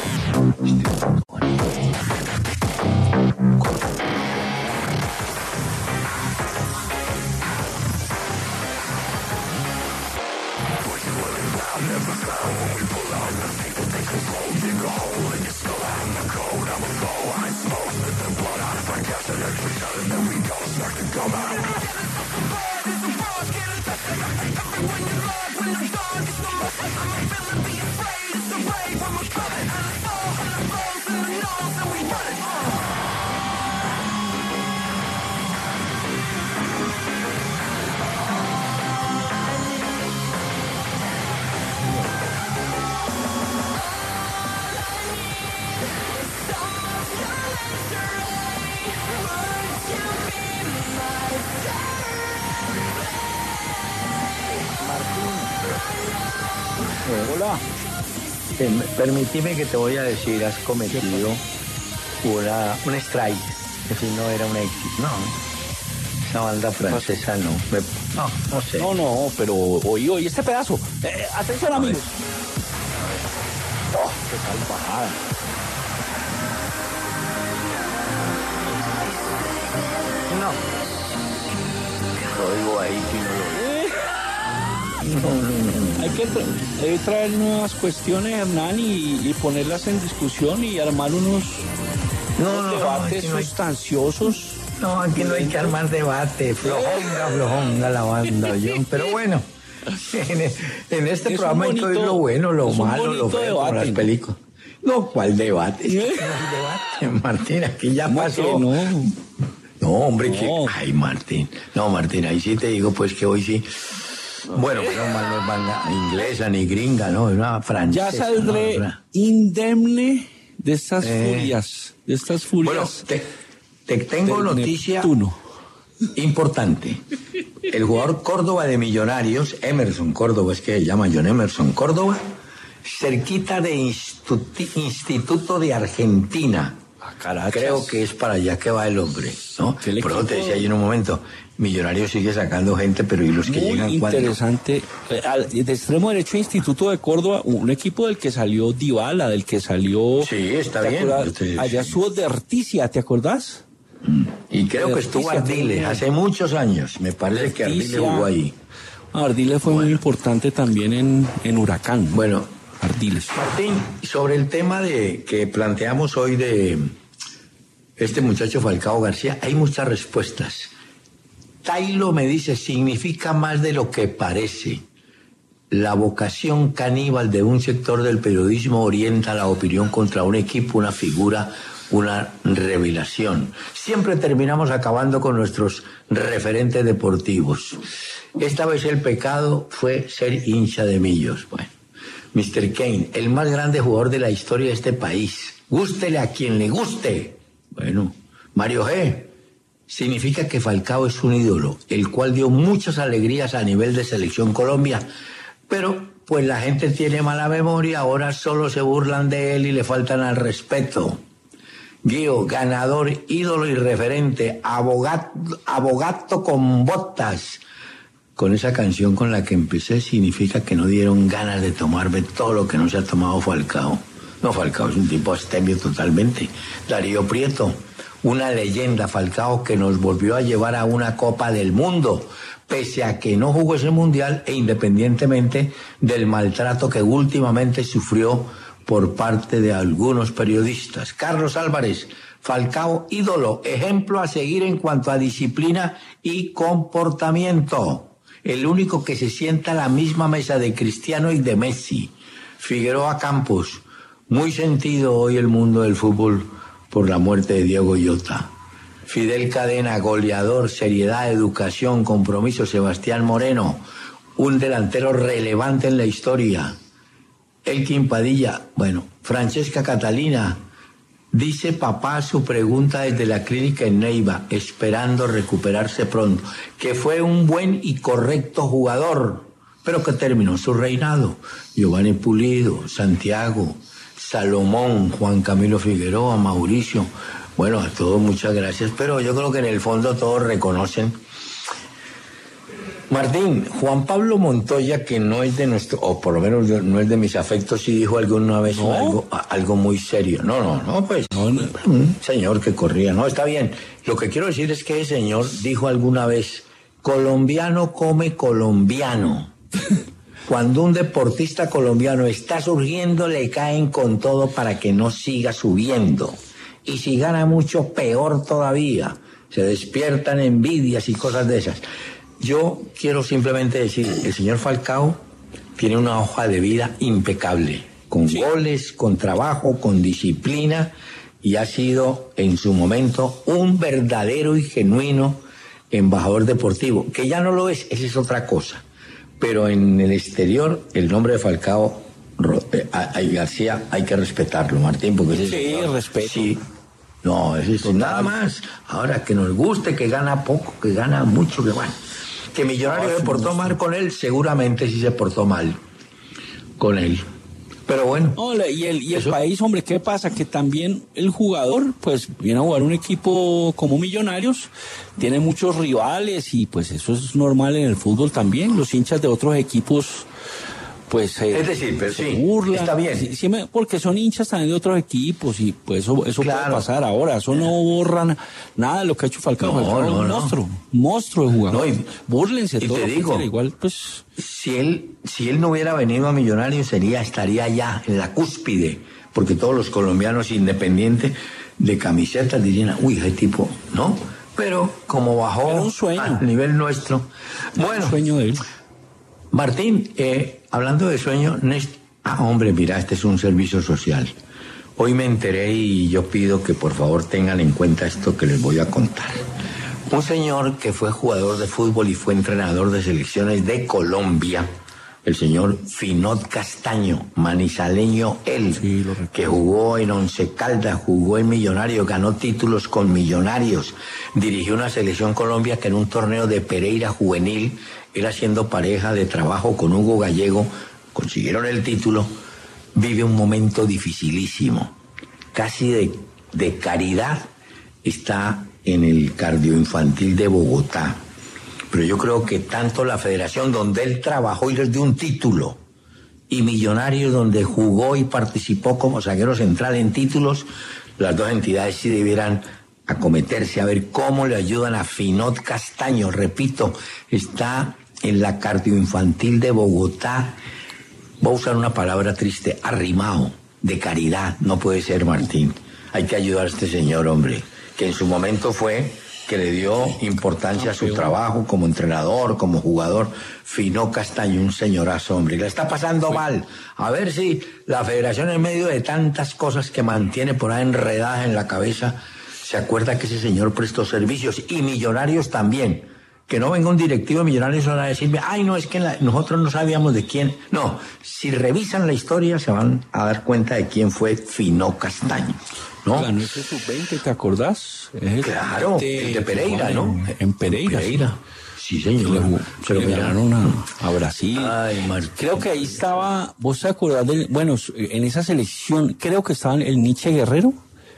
Hola. Eh, permíteme que te voy a decir, has cometido una, un strike. Ese no era un éxito, no. Esa banda francesa no. Me, no, no sé. No, no, pero oí, oí este pedazo. Eh, atención, amigos. Oh, qué salvajada. No. Lo oigo ahí si no lo oigo. No, no, no. Hay que tra- hay que traer nuevas cuestiones, Hernán, y, y ponerlas en discusión y armar unos, No, unos no, no, debates aquí no hay- sustanciosos. No, aquí no hay que armar debate. Flojonga, flojonga la banda, John. Pero bueno, en, en este Es un programa hay que oír bonito- lo bueno, lo es un malo, lo bonito feo, como debate. las películas. No, ¿cuál debate? Es que ¿Eh? no hay debate, Martín, aquí ya ¿Cómo pasó. que no? No, hombre, No. que... Ay, Martín. No, Martín, ahí sí te digo, pues, que hoy sí... Bueno, pero mal no es banda inglesa ni gringa, ¿no? Es una francesa. Ya saldré ¿no? indemne de estas Eh. furias, de estas Bueno, furias. te, te tengo del noticia Neptuno. importante. El jugador Córdoba de Millonarios, Emerson Córdoba, es que se llama John Emerson Córdoba, cerquita de Instituti- Instituto de Argentina. Ah, carachas. Creo que es para allá que va el hombre, ¿no? Que el Pero te equipo- decía ahí en un momento, Millonarios sigue sacando gente, pero ¿y los que Muy llegan cuándo? interesante. Eh, al- De extremo derecho, Instituto de Córdoba, un equipo del que salió Dybala, del que salió... Sí, está ¿te bien. acuerdas? Yo te- Allá sí. estuvo Derticia, ¿te acordás? Y creo que estuvo Articia, Ardiles creo. hace muchos años. Me parece que Ardiles Articia. jugó ahí. Ardiles fue muy importante también en, en Huracán. Bueno, Ardiles. Martín, sobre el tema de que planteamos hoy de este muchacho Falcao García, hay muchas respuestas. Tailo me dice, significa más de lo que parece. La vocación caníbal de un sector del periodismo orienta la opinión contra un equipo, una figura, una revelación. Siempre terminamos acabando con nuestros referentes deportivos. Esta vez el pecado fue ser hincha de Millos. Bueno, mister Kane, el más grande jugador de la historia de este país. Gústele a quien le guste. Bueno, Mario G. Significa que Falcao es un ídolo, el cual dio muchas alegrías a nivel de Selección Colombia, pero pues la gente tiene mala memoria, ahora solo se burlan de él y le faltan al respeto. Guío, ganador, ídolo y referente, abogado, abogato con botas. Con esa canción con la que empecé significa que no dieron ganas de tomarme todo lo que no se ha tomado Falcao. No, Falcao es un tipo astemio totalmente. Darío Prieto, una leyenda, Falcao, que nos volvió a llevar a una Copa del Mundo, pese a que no jugó ese mundial e independientemente del maltrato que últimamente sufrió por parte de algunos periodistas. Carlos Álvarez, Falcao, ídolo, ejemplo a seguir en cuanto a disciplina y comportamiento. El único que se sienta a la misma mesa de Cristiano y de Messi. Figueroa Campos, muy sentido hoy el mundo del fútbol por la muerte de Diego Llota. Fidel Cadena, goleador, seriedad, educación, compromiso. Sebastián Moreno, un delantero relevante en la historia. Elkin Padilla, bueno, Francesca Catalina, dice papá su pregunta desde la clínica en Neiva, esperando recuperarse pronto, que fue un buen y correcto jugador, pero que terminó su reinado. Giovanni Pulido, Santiago, Salomón, Juan Camilo Figueroa, Mauricio, bueno, a todos muchas gracias, pero yo creo que en el fondo todos reconocen. Martín, Juan Pablo Montoya, que no es de nuestro, o por lo menos no es de mis afectos, sí dijo alguna vez ¿No? algo, algo muy serio. No, no, no, pues, no, no. un señor que corría. No, está bien. Lo que quiero decir es que ese señor dijo alguna vez, colombiano come colombiano. Cuando un deportista colombiano está surgiendo, le caen con todo para que no siga subiendo. Y si gana mucho, peor todavía. Se despiertan envidias y cosas de esas. Yo quiero simplemente decir, el señor Falcao tiene una hoja de vida impecable, con sí. goles, con trabajo, con disciplina, y ha sido en su momento un verdadero y genuino embajador deportivo, que ya no lo es, esa es otra cosa. Pero en el exterior, el nombre de Falcao eh, García hay que respetarlo, Martín, porque ese sí, señor, respeto. Sí, no, ese es nada más. Ahora, que nos guste, que gana poco, que gana mucho, que bueno. Que Millonario se portó mal con él, seguramente sí se portó mal con él. Pero bueno. No, y el, y el país, hombre, ¿qué pasa? Que también el jugador, pues, viene a jugar un equipo como Millonarios, tiene muchos rivales y pues eso es normal en el fútbol también. Los hinchas de otros equipos, pues, eh, es decir, pero se sí, burlan. Está bien. Sí, sí, porque son hinchas también de otros equipos y pues eso, eso claro. puede pasar ahora. Eso no borra nada de lo que ha hecho Falcao. No, Falcao no, es un no. monstruo, monstruo de jugador. No, y, Búrlense y todo te lo digo, quiera, igual, pues... Si él, si él no hubiera venido a Millonarios, sería, estaría ya en la cúspide, porque todos los colombianos independientes de camisetas dirían, uy, ese tipo, ¿no? Pero como bajó Era un sueño. a nivel nuestro. Era bueno, un sueño de él. Martín, eh, hablando de sueño, Nest... ah, hombre, mira, este es un servicio social. Hoy me enteré y yo pido que por favor tengan en cuenta esto que les voy a contar. Un señor que fue jugador de fútbol y fue entrenador de selecciones de Colombia, el señor Finot Castaño, manizaleño él, sí, que jugó en Once Caldas, jugó en Millonarios, ganó títulos con Millonarios, dirigió una selección Colombia que en un torneo de Pereira juvenil, él haciendo pareja de trabajo con Hugo Gallego, consiguieron el título, vive un momento dificilísimo, casi de, de caridad, está en el cardioinfantil de Bogotá. Pero yo creo que tanto la federación donde él trabajó y les dio un título, y Millonarios donde jugó y participó como zaguero central en títulos, las dos entidades sí debieran acometerse a ver cómo le ayudan a Finot Castaño. Repito, está en la cardioinfantil de Bogotá. Voy a usar una palabra triste, arrimado, de caridad. No puede ser, Martín. Hay que ayudar a este señor, hombre, que en su momento fue, que le dio importancia a su trabajo como entrenador, como jugador. Finot Castaño, un señorazo, hombre, le está pasando mal. A ver si la federación, en medio de tantas cosas que mantiene por ahí enredadas en la cabeza, se acuerda que ese señor prestó servicios, y Millonarios también. Que no venga un directivo de Millonarios a decirme, ay, no, es que la, nosotros no sabíamos de quién. No, si revisan la historia se van a dar cuenta de quién fue Finot Castaño, ¿no? Ganó ese sub veinte, ¿te acordás? Es claro, el, el de Pereira, ¿no? En, en Pereira. Pereira. Sí, señor. Le, se lo ganaron a, a Brasil. Ay, Martín. Creo que ahí estaba, ¿vos te acordás de, bueno, en esa selección, creo que estaban el Nietzsche Guerrero?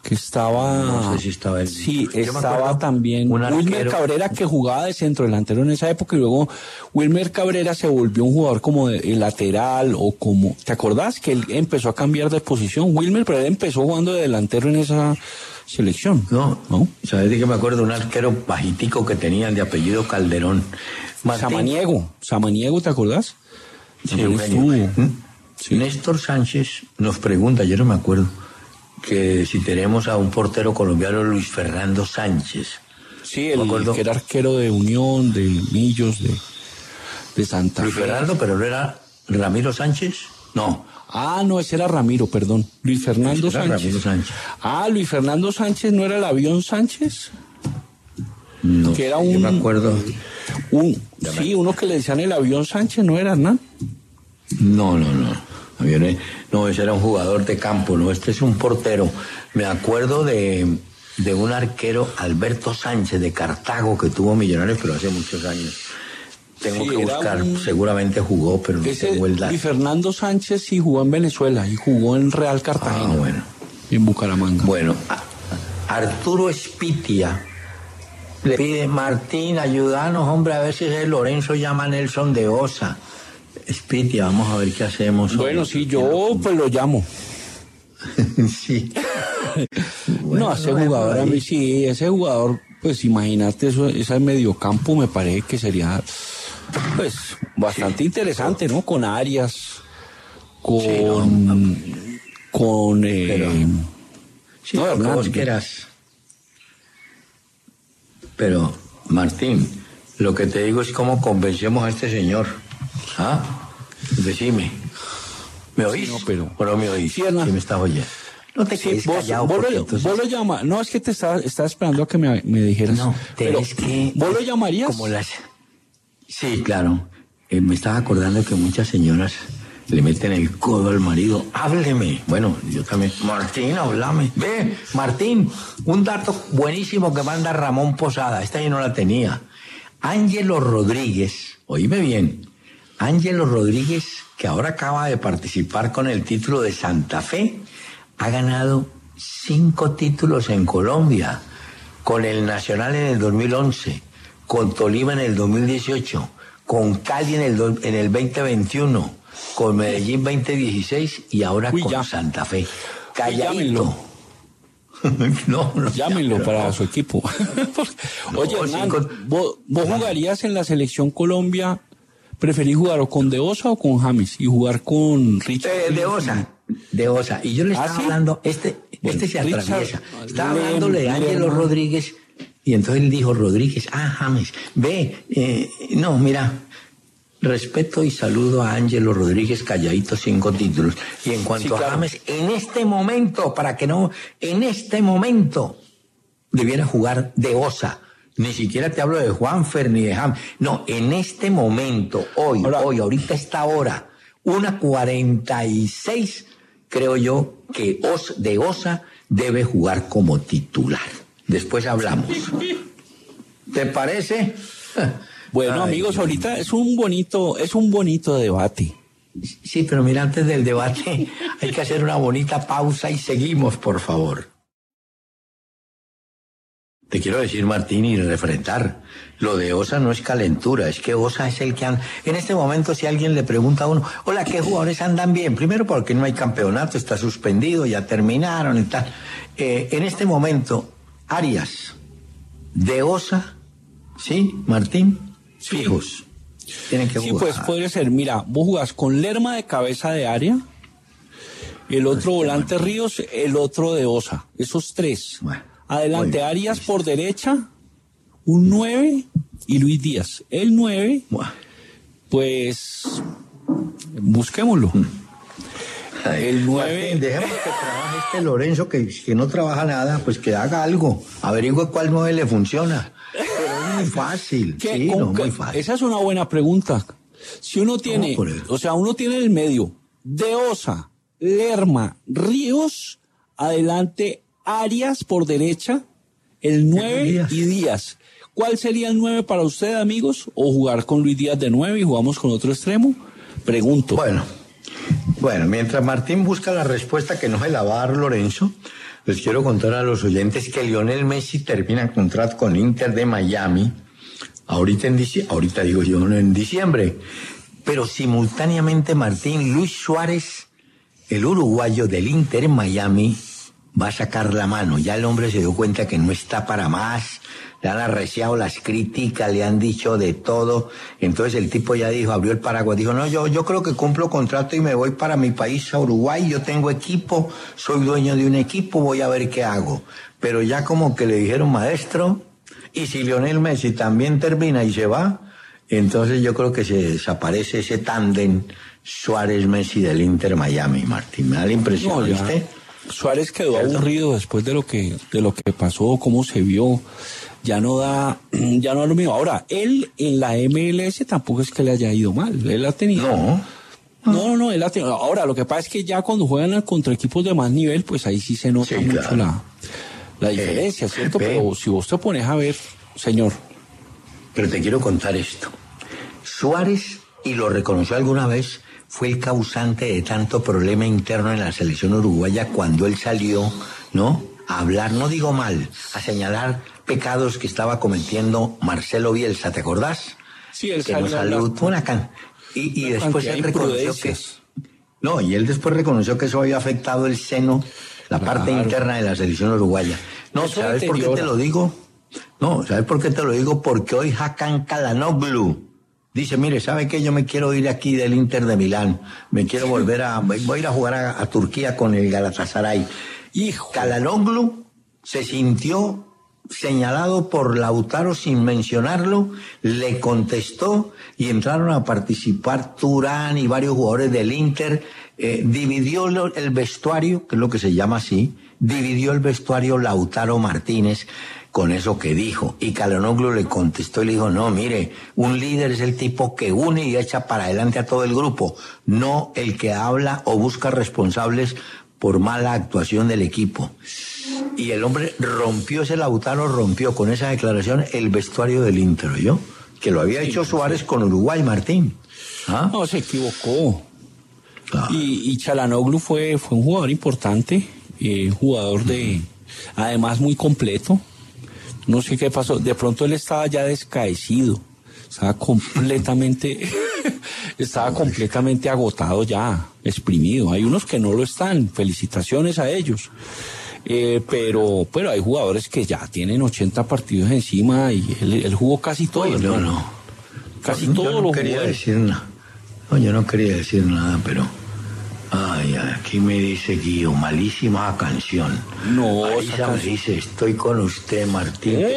que estaba... No sé si estaba él. Sí, Yo me estaba acuerdo también un Wilmer arquero- Cabrera, que jugaba de centro delantero en esa época, y luego Wilmer Cabrera se volvió un jugador como de, de lateral o como... ¿Te acordás que él empezó a cambiar de posición? Wilmer, pero él empezó jugando de delantero en esa selección. No, ¿No? ¿sabes de qué me acuerdo? Un arquero bajitico que tenían de apellido Calderón. Martín- Samaniego, Samaniego, ¿te acordás? Sí, También un genio. estuvo. ¿Mm? Sí. Néstor Sánchez nos pregunta, yo no me acuerdo, que si tenemos a un portero colombiano, Luis Fernando Sánchez. Sí, Me el acuerdo. que era arquero de Unión, de Millos, de, de Santa Luis Fe. Fernando, pero no era Ramiro Sánchez. No, Ah, no, ese era Ramiro, perdón. Luis Fernando Era Sánchez. Ramiro Sánchez. Ah, Luis Fernando Sánchez, ¿no era el avión Sánchez? no. Que era Yo un- me acuerdo. Un, sí, uno que le decían el avión Sánchez, ¿no era Hernán? No, no, no. Aviones- No, ese era un jugador de campo, no, este es un portero. Me acuerdo de, de un arquero, Alberto Sánchez, de Cartago, que tuvo Millonarios, pero hace muchos años. Tengo Sí, que era buscar, un- seguramente jugó, pero no Ese, tengo el dato. Luis Fernando Sánchez sí jugó en Venezuela y jugó en Real Ah, Cartagena, bueno. en Bucaramanga. Bueno, a- Arturo Espitia le pide, Martín, ayúdanos, hombre, a ver si ese Lorenzo llama a Nelson de Osa. Espitia, vamos a ver qué hacemos. Bueno, hombre. sí, yo pues lo llamo. Sí. No, ese Bueno, jugador, a ahí. mí sí, ese jugador, pues imagínate, eso, ese mediocampo me parece que sería, pues, bastante interesante, ¿no? Con Arias, con, Sí, no, con, eh, pero- Sí, no, lo que Hernán, vos quieras. Pero, Martín, lo que te digo es cómo convencemos a este señor. ¿Ah? Decime. ¿Me oís? no, pero- ¿O no me oís? Sí, Hernán. Sí, me estás oyendo. No te Sí, quedes vos, callado vos porque lo, entonces- vos lo llama, no, es que te estaba, estaba esperando a que me, me dijeras. No, pero tenés que... ¿vos lo llamarías? Como las... Sí, claro. Eh, me estaba acordando que muchas señoras le meten el codo al marido. Hábleme. Bueno, yo también. Martín, háblame. Ve, Martín, un dato buenísimo que manda Ramón Posada. Esta yo no la tenía. Ángelo Rodríguez, oíme bien, Ángelo Rodríguez, que ahora acaba de participar con el título de Santa Fe, ha ganado cinco títulos en Colombia, con el Nacional en el dos mil once, con Tolima en el dos mil dieciocho, con Cali en el, do- en el veinte veintiuno, con Medellín veinte dieciséis y ahora Uy, con ya. Santa Fe. llámenlo. Calladito. no, no, Llámenlo ya, para no. su equipo. Oye, No, Hernán, cinco- ¿vos, vos jugarías en la selección Colombia? ¿Preferís jugar o con De Osa o con James? Y jugar con Richard. Eh, de Osa, de Osa. Y yo le ¿Ah, estaba sí? hablando, este, Bueno, este se Richard, atraviesa. Estaba Lem- hablándole de Ángelo Lerma. Rodríguez, y entonces él dijo, Rodríguez, ah, James, ve, eh, no, mira, respeto y saludo a Ángelo Rodríguez, calladito, cinco títulos. Y en cuanto Sí, claro. a James, en este momento, para que no, en este momento, debiera jugar de Osa. Ni siquiera te hablo de Juanfer ni de James. No, en este momento, hoy, Ahora- hoy, ahorita esta hora, una cuarenta y seis, creo yo que Os, de Osa debe jugar como titular. Después hablamos. ¿Te parece? Bueno, Ay, amigos, Dios ahorita es un bonito, es un bonito debate. Sí, pero mira, antes del debate hay que hacer una bonita pausa y seguimos, por favor. Te quiero decir, Martín, y refrentar, lo de Osa no es calentura, es que Osa es el que anda... En este momento, si alguien le pregunta a uno, hola, ¿qué jugadores andan bien? Primero porque no hay campeonato, está suspendido, ya terminaron y tal. Eh, en este momento, Arias, de Osa, ¿sí, Martín? Sí. Fijos. Tienen que Sí, jugar. pues podría ser, mira, vos jugás con Lerma de cabeza de área, el otro volante Ríos, el otro de Osa, esos tres. Bueno, Adelante, muy bien. Arias por derecha, un nueve y Luis Díaz. El nueve, Buah. pues busquémoslo. Ay, El nueve. Martín, dejemos que trabaje este Lorenzo, que, que no trabaja nada, pues que haga algo. Averigüe cuál nueve le funciona. Pero es muy fácil. ¿Qué- Sí, con no, qué- muy fácil. Esa es una buena pregunta. Si uno tiene, por eso. o sea, uno tiene en el medio de Osa, Lerma, Ríos, adelante Arias por derecha, el nueve Díaz. y Díaz. ¿Cuál sería el nueve para usted, amigos? ¿O jugar con Luis Díaz de nueve y jugamos con otro extremo? Pregunto. Bueno, bueno, mientras Martín busca la respuesta que no se la va a dar Lorenzo, Les quiero contar a los oyentes que Lionel Messi termina contrato con Inter de Miami, ahorita en diciembre, ahorita digo yo, no en diciembre, pero simultáneamente Martín, Luis Suárez, el uruguayo del Inter en Miami, va a sacar la mano. Ya el hombre se dio cuenta que no está para más, le han arreciado las críticas, le han dicho de todo. Entonces el tipo ya dijo, abrió el paraguas, dijo, no, yo, yo creo que cumplo contrato y me voy para mi país, a Uruguay, yo tengo equipo, soy dueño de un equipo, voy a ver qué hago. Pero ya como que le dijeron, maestro, y si Lionel Messi también termina y se va, entonces yo creo que se desaparece ese tándem Suárez-Messi del Inter Miami, Martín. Me da la impresión, no, ¿viste? Suárez quedó aburrido después de lo que de lo que pasó, cómo se vio. Ya no da, ya no es lo mismo. Ahora, él en la M L S tampoco es que le haya ido mal. Él ha tenido. No. No, no, no, él ha tenido. Ahora, lo que pasa es que ya cuando juegan contra equipos de más nivel, pues ahí sí se nota sí, mucho claro. la, la diferencia, eh, ¿cierto? Pepe. Pero si vos te pones a ver, señor. Pero te quiero contar esto. Suárez, y lo reconoció alguna vez, fue el causante de tanto problema interno en la selección uruguaya cuando él salió, ¿no? A hablar, no digo mal, a señalar pecados que estaba cometiendo Marcelo Bielsa, ¿te acordás? Sí, él que no salió una can... y, y después él reconoció que no, y él después reconoció que eso había afectado el seno, la claro. parte interna de la selección uruguaya. No, eso ¿sabes deteriora. por qué te lo digo? No, ¿sabes por qué te lo digo? Porque hoy Hakan Çalhanoğlu dice, mire, ¿sabe qué? Yo me quiero ir aquí del Inter de Milán, me quiero volver a, voy a ir a jugar a, a Turquía con el Galatasaray. Y Çalhanoğlu se sintió señalado por Lautaro sin mencionarlo, le contestó y entraron a participar Turán y varios jugadores del Inter, eh, dividió lo, el vestuario, que es lo que se llama así, dividió el vestuario Lautaro Martínez con eso que dijo, y Çalhanoğlu le contestó y le dijo, no, mire, un líder es el tipo que une y echa para adelante a todo el grupo, no el que habla o busca responsables por mala actuación del equipo. Y el hombre rompió, ese Lautaro rompió con esa declaración el vestuario del Inter, ¿yo? Que lo había sí, hecho Suárez sí. con Uruguay, Martín. ¿Ah? No, se equivocó. Ah. Y, y Çalhanoğlu fue, fue un jugador importante, eh, jugador de, además muy completo. No sé qué pasó, de pronto él estaba ya descaecido, estaba completamente, estaba completamente agotado ya, exprimido. Hay unos que no lo están, felicitaciones a ellos. Eh, pero pero hay jugadores que ya tienen ochenta partidos encima y él, él jugó casi todo. Oye, no, no. Casi no, todo yo no lo quería jugó. Decir nada. No, yo no quería decir nada, pero... Ay, aquí me dice Guido, malísima canción. No, Marisa me dice, estoy con usted, Martín. ¿Eh?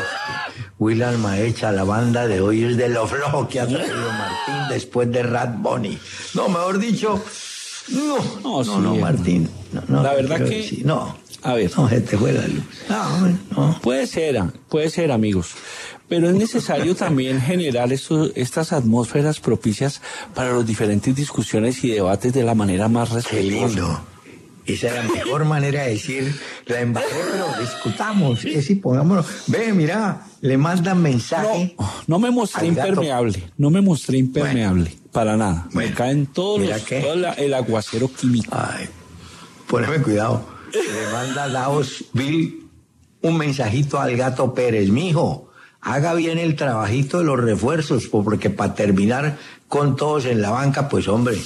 William Maecha, la banda de hoy es de lo flojo que ha traído Martín después de Rat Bunny. No, mejor dicho, no, no, no, sí, no Martín. No, no, la verdad que... Decir, no. A ver. No, se te fue la luz. No, no. Puede ser, puede ser, amigos. Pero es necesario también generar estos, estas atmósferas propicias para las diferentes discusiones y debates de la manera más respetuosa. Qué lindo. Esa es la mejor manera de decir, la embarré, pero discutamos. Es y pongámoslo. Ve, mira, le mandan mensaje. No, no me mostré impermeable. No me mostré impermeable. Bueno, para nada. Bueno, me caen todos los, todo la, el aguacero químico. Ay, poneme cuidado. Le manda Davos Bill un mensajito al Gato Pérez. Mijo, haga bien el trabajito de los refuerzos, porque para terminar con todos en la banca, pues hombre,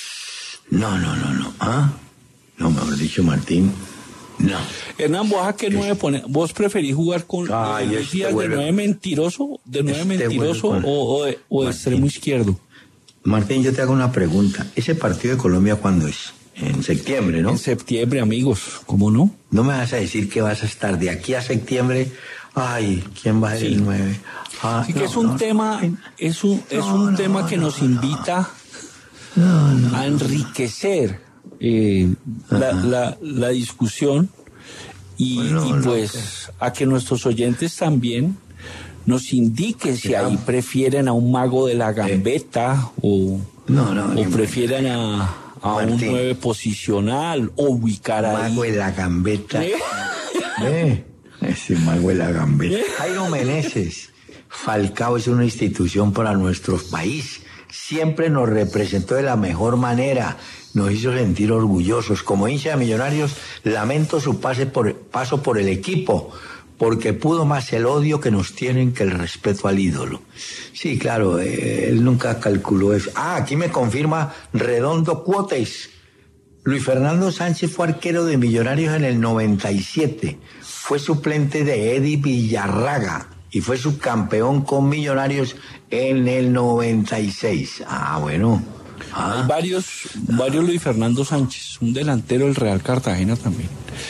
no, no, no, no, ¿ah? No, mejor dicho, Martín, no. Hernán, ¿vos a qué nueve pone? ¿Vos preferís jugar con Ay, eh, este días vuelve, de nueve mentiroso, de nueve este mentiroso vuelve, o, o de, o de extremo izquierdo? Martín, yo te hago una pregunta. ¿Ese partido de Colombia cuándo es? En septiembre, ¿no? En septiembre, amigos, ¿cómo no? No me vas a decir que vas a estar de aquí a septiembre. Ay, ¿quién va a ser sí. el nueve? Ah, sí, que no, es un no, tema, no, es un, es no, un no, tema no, que nos no, invita no, no, a enriquecer eh, la, la, la discusión y, bueno, y pues no, a que nuestros oyentes también nos indiquen si ahí prefieren a un mago de la gambeta eh. o, no, no, o prefieren a... a Martín, un nueve posicional o ubicar ahí. Mago de la gambeta. ¿Eh? ¿Eh? Ese mago de la gambeta. ¿Eh? Jairo Meneses. Falcao es una institución para nuestro país. siempre nos representó de la mejor manera, nos hizo sentir orgullosos. Como hincha de Millonarios, lamento su pase por, paso por el equipo, porque pudo más el odio que nos tienen que el respeto al ídolo. Sí, claro, eh, él nunca calculó eso. Ah, aquí me confirma Redondo Cuotes. Luis Fernando Sánchez fue arquero de Millonarios en el noventa y siete. Fue suplente de Eddie Villarraga y fue subcampeón con Millonarios en el noventa y seis. Ah, bueno. Ah. Hay varios, varios Luis Fernando Sánchez, un delantero del Real Cartagena también.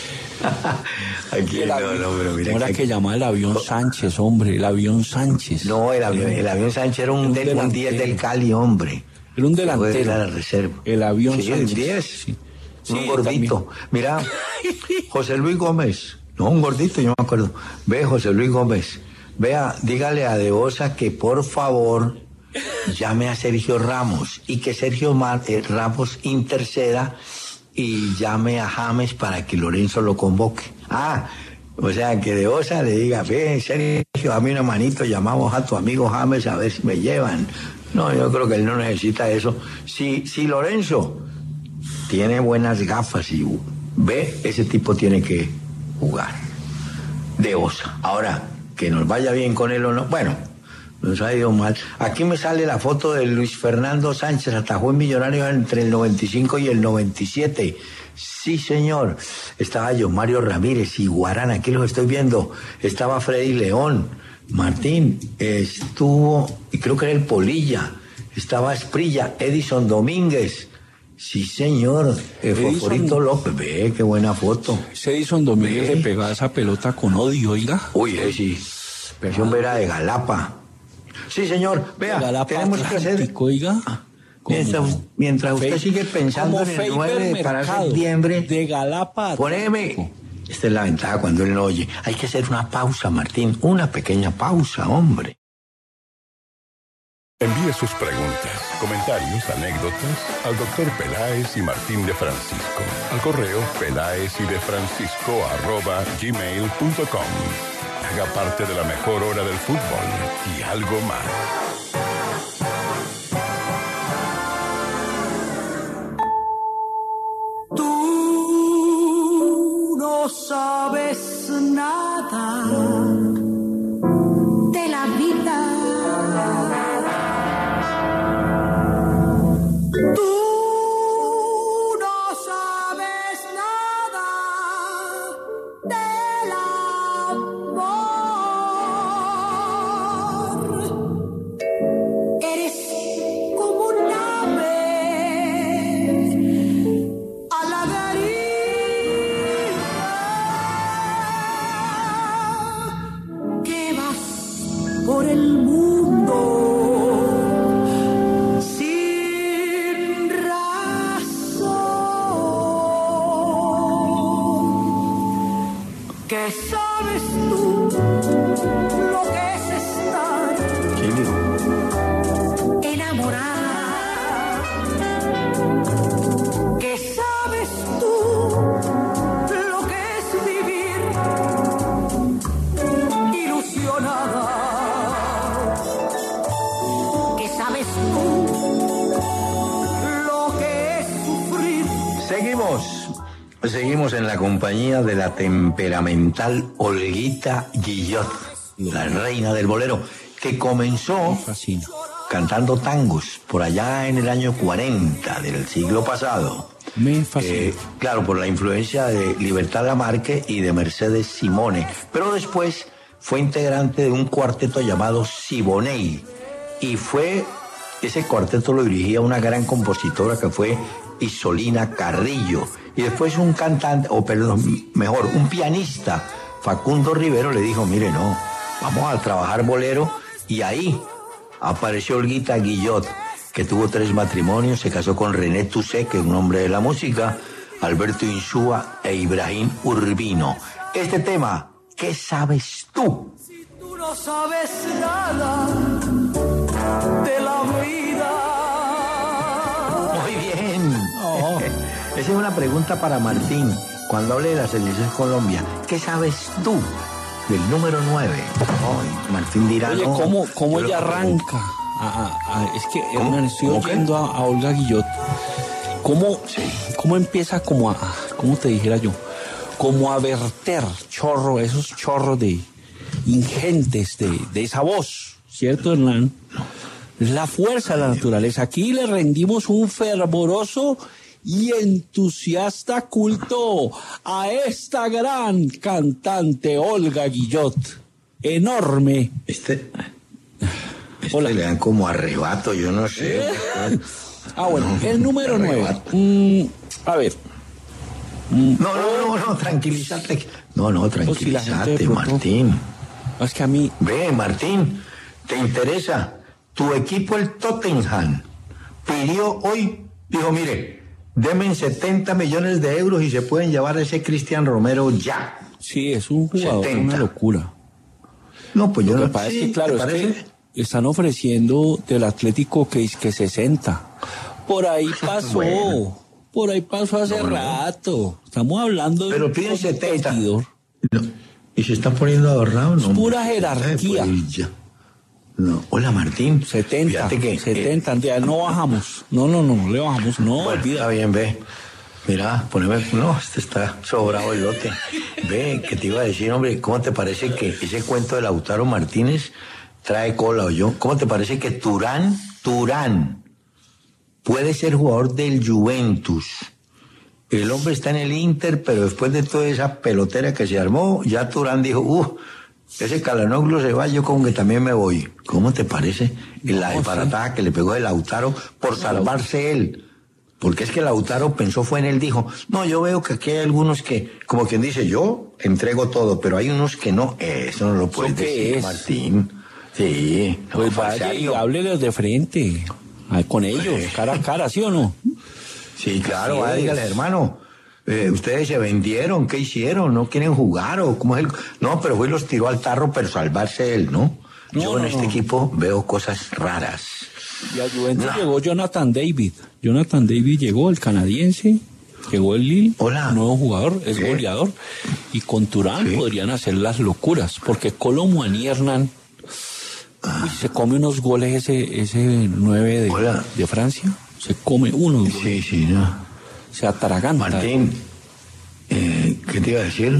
Aquí, el no, avión, no, pero mira ¿cómo era que, que llamaba el avión Sánchez, hombre? El avión Sánchez. No, el avión, el avión Sánchez era un, del, un diez del Cali, hombre. Era un delantero. Era la reserva. El avión sí, Sánchez. El diez. Sí. Un Sí, gordito. también. Mira, José Luis Gómez. No, un gordito, yo me acuerdo. Ve, José Luis Gómez. Vea, dígale a Deosa que por favor llame a Sergio Ramos y que Sergio Mar, eh, Ramos interceda y llame a James para que Lorenzo lo convoque. Ah, o sea, que de Osa le diga, ve, Sergio, dame una manito, llamamos a tu amigo James a ver si me llevan. No, yo creo que él no necesita eso. Si, si Lorenzo tiene buenas gafas y ve, ese tipo tiene que jugar. De Osa. Ahora, que nos vaya bien con él o no, bueno, nos ha ido mal. Aquí me sale la foto de Luis Fernando Sánchez, atajó en Millonarios entre el noventa y cinco y el noventa y siete. Sí, señor. Estaba yo, Mario Ramírez y Guarán, aquí los estoy viendo. Estaba Freddy León, Martín, estuvo, y creo que era el Polilla, estaba Esprilla, Edison Domínguez. Sí, señor. El Fosforito López, ve, qué buena foto. Edison Domínguez ve. le pegaba esa pelota con odio, oiga. Uy, eh, sí. Versión vera de Galapa. Sí, señor. Vea, Galapa tenemos que hacer... Atlántico, oiga. Mientras, mientras usted Fe- sigue pensando en el nueve para septiembre, de Galapa Atlántico. poneme. Esta es la ventaja cuando él no oye. Hay que hacer una pausa, Martín. Una pequeña pausa, hombre. Envíe sus preguntas, comentarios, anécdotas al doctor Peláez y Martín de Francisco al correo peláez y de francisco arroba gmail punto com. Haga parte de la mejor hora del fútbol y algo más. Tú no sabes nada de la vida. Tú no sabes nada del amor. Eres como un ave a la deriva, que vas por el mundo sin razón. ¿Qué sabes tú lo que es estar enamorada? ¿Qué sabes tú lo que es vivir ilusionada? ¿Qué sabes tú lo que es sufrir? Seguimos. Seguimos en la compañía de la temperamental Olguita Guillot, la reina del bolero, que comenzó Me fascina. cantando tangos por allá en el año cuarenta del siglo pasado. Me fascina. Eh, claro, por la influencia de Libertad Lamarque y de Mercedes Simone. Pero después fue integrante de un cuarteto llamado Siboney. Y fue, ese cuarteto lo dirigía una gran compositora que fue Isolina Carrillo. Y después un cantante, o perdón, mejor, un pianista, Facundo Rivero, le dijo, mire, no, vamos a trabajar bolero. Y ahí apareció Olguita Guillot, que tuvo tres matrimonios, se casó con René Toussaint, que es un hombre de la música, Alberto Insúa e Ibrahim Urbino. Este tema, ¿qué sabes tú? Si tú no sabes nada de la vida. Muy bien. Esa es una pregunta para Martín. Cuando hable de la selección Colombia, ¿qué sabes tú del número nueve? Ay, Martín dirá, Oye, no, ¿cómo, cómo yo ella lo- arranca? a, a, es que, Hernán, estoy oyendo a, a Olga Guillot. ¿Cómo, sí. ¿Cómo empieza como a, cómo te dijera yo, como a verter chorro, esos chorros de ingentes de, de esa voz, ¿cierto, Hernán? Es la fuerza de la naturaleza. Aquí le rendimos un fervoroso y entusiasta culto a esta gran cantante Olga Guillot. Enorme. Este, este le dan como arrebato, yo no sé. ¿Eh? Ah, bueno, no, el número nueve. Mm, a ver. Mm, no, no, no, no, tranquilízate. No, no, tranquilízate, si Martín. Es que a mí... Ve, Martín, ¿te interesa? Tu equipo, el Tottenham, pidió hoy, dijo, mire, denme setenta millones de euros y se pueden llevar a ese Cristian Romero ya. Sí, es un jugador, setenta. Una locura. No, pues yo Lo no que pasa sí, es que, claro, es que están ofreciendo del Atlético que es que sesenta. Por ahí pasó, bueno. por ahí pasó hace no, rato. Estamos hablando de... Pero piden setenta. No. ¿Y se están poniendo adornados? No, pura jerarquía. Pues ya. No. Hola, Martín. setenta, que, setenta, eh, no bajamos. No, no, no, no le bajamos. No, bueno, olvida. Está bien, ve. Mira, poneme... No, este está sobrado el lote. Ve, que te iba a decir, hombre, ¿cómo te parece que ese cuento de Lautaro Martínez trae cola o yo? ¿Cómo te parece que Turán, Turán, puede ser jugador del Juventus? El hombre está en el Inter, pero después de toda esa pelotera que se armó, ya Turán dijo, uh, ese Calhanoglu se va, yo como que también me voy. ¿Cómo te parece? La desbaratada que le pegó de Lautaro por salvarse él. Porque es que Lautaro pensó fue en él, dijo, no, yo veo que aquí hay algunos que, como quien dice, yo entrego todo, pero hay unos que no. Eso no lo puedes decir, es? Martín. Sí. Pues no, vaya y hábleles de frente, con ellos, cara a cara, ¿sí o no? Sí, claro, vaya, dígale, hermano, eh, ustedes se vendieron, ¿qué hicieron? ¿No quieren jugar o cómo es el...? No, pero fue y los tiró al tarro para salvarse él, ¿no? no yo en no, este no. equipo veo cosas raras. Y a Juventus no. llegó Jonathan David. Jonathan David llegó, el canadiense, llegó el Lille, Hola. nuevo jugador, es ¿Sí? goleador. Y con Turán ¿Sí? podrían hacer las locuras, porque Kolo Muani, Hernán, ah. uy, se come unos goles ese ese nueve de, de Francia. Se come unos goles. Sí, sí, no. Se atraganta. Martín, eh, ¿qué te iba a decir?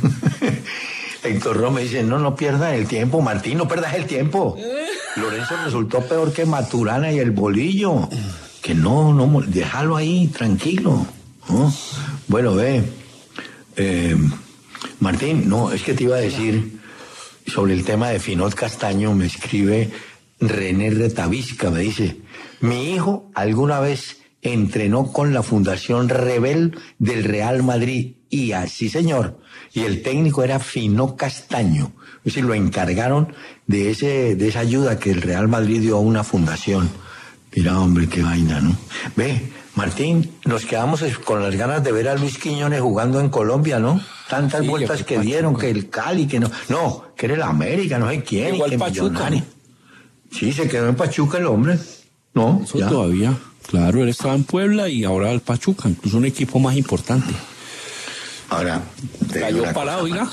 Héctor Ro me dice, no, no pierdas el tiempo, Martín, no pierdas el tiempo. Lorenzo resultó peor que Maturana y el Bolillo. Que no, no, déjalo ahí, tranquilo. ¿No? Bueno, ve, eh, Martín, no, es que te iba a decir sobre el tema de Finot Castaño, me escribe René Retavisca, me dice, mi hijo alguna vez entrenó con la Fundación Rebel del Real Madrid, y así, señor, y el técnico era Finot Castaño, es decir, lo encargaron de ese de esa ayuda que el Real Madrid dio a una fundación. Mira, hombre, qué vaina, ¿no? Ve, Martín, nos quedamos con las ganas de ver a Luis Quiñones jugando en Colombia, ¿no? Tantas sí, vueltas que dieron, Pachuca. Que el Cali, que no, no, que era el América, no sé quién, igual que Pachuca, ¿no? Sí, se quedó en Pachuca el hombre, ¿no? Eso ya. Todavía, claro, él estaba en Puebla y ahora el Pachuca, incluso un equipo más importante. Ahora, cayó parado, oiga.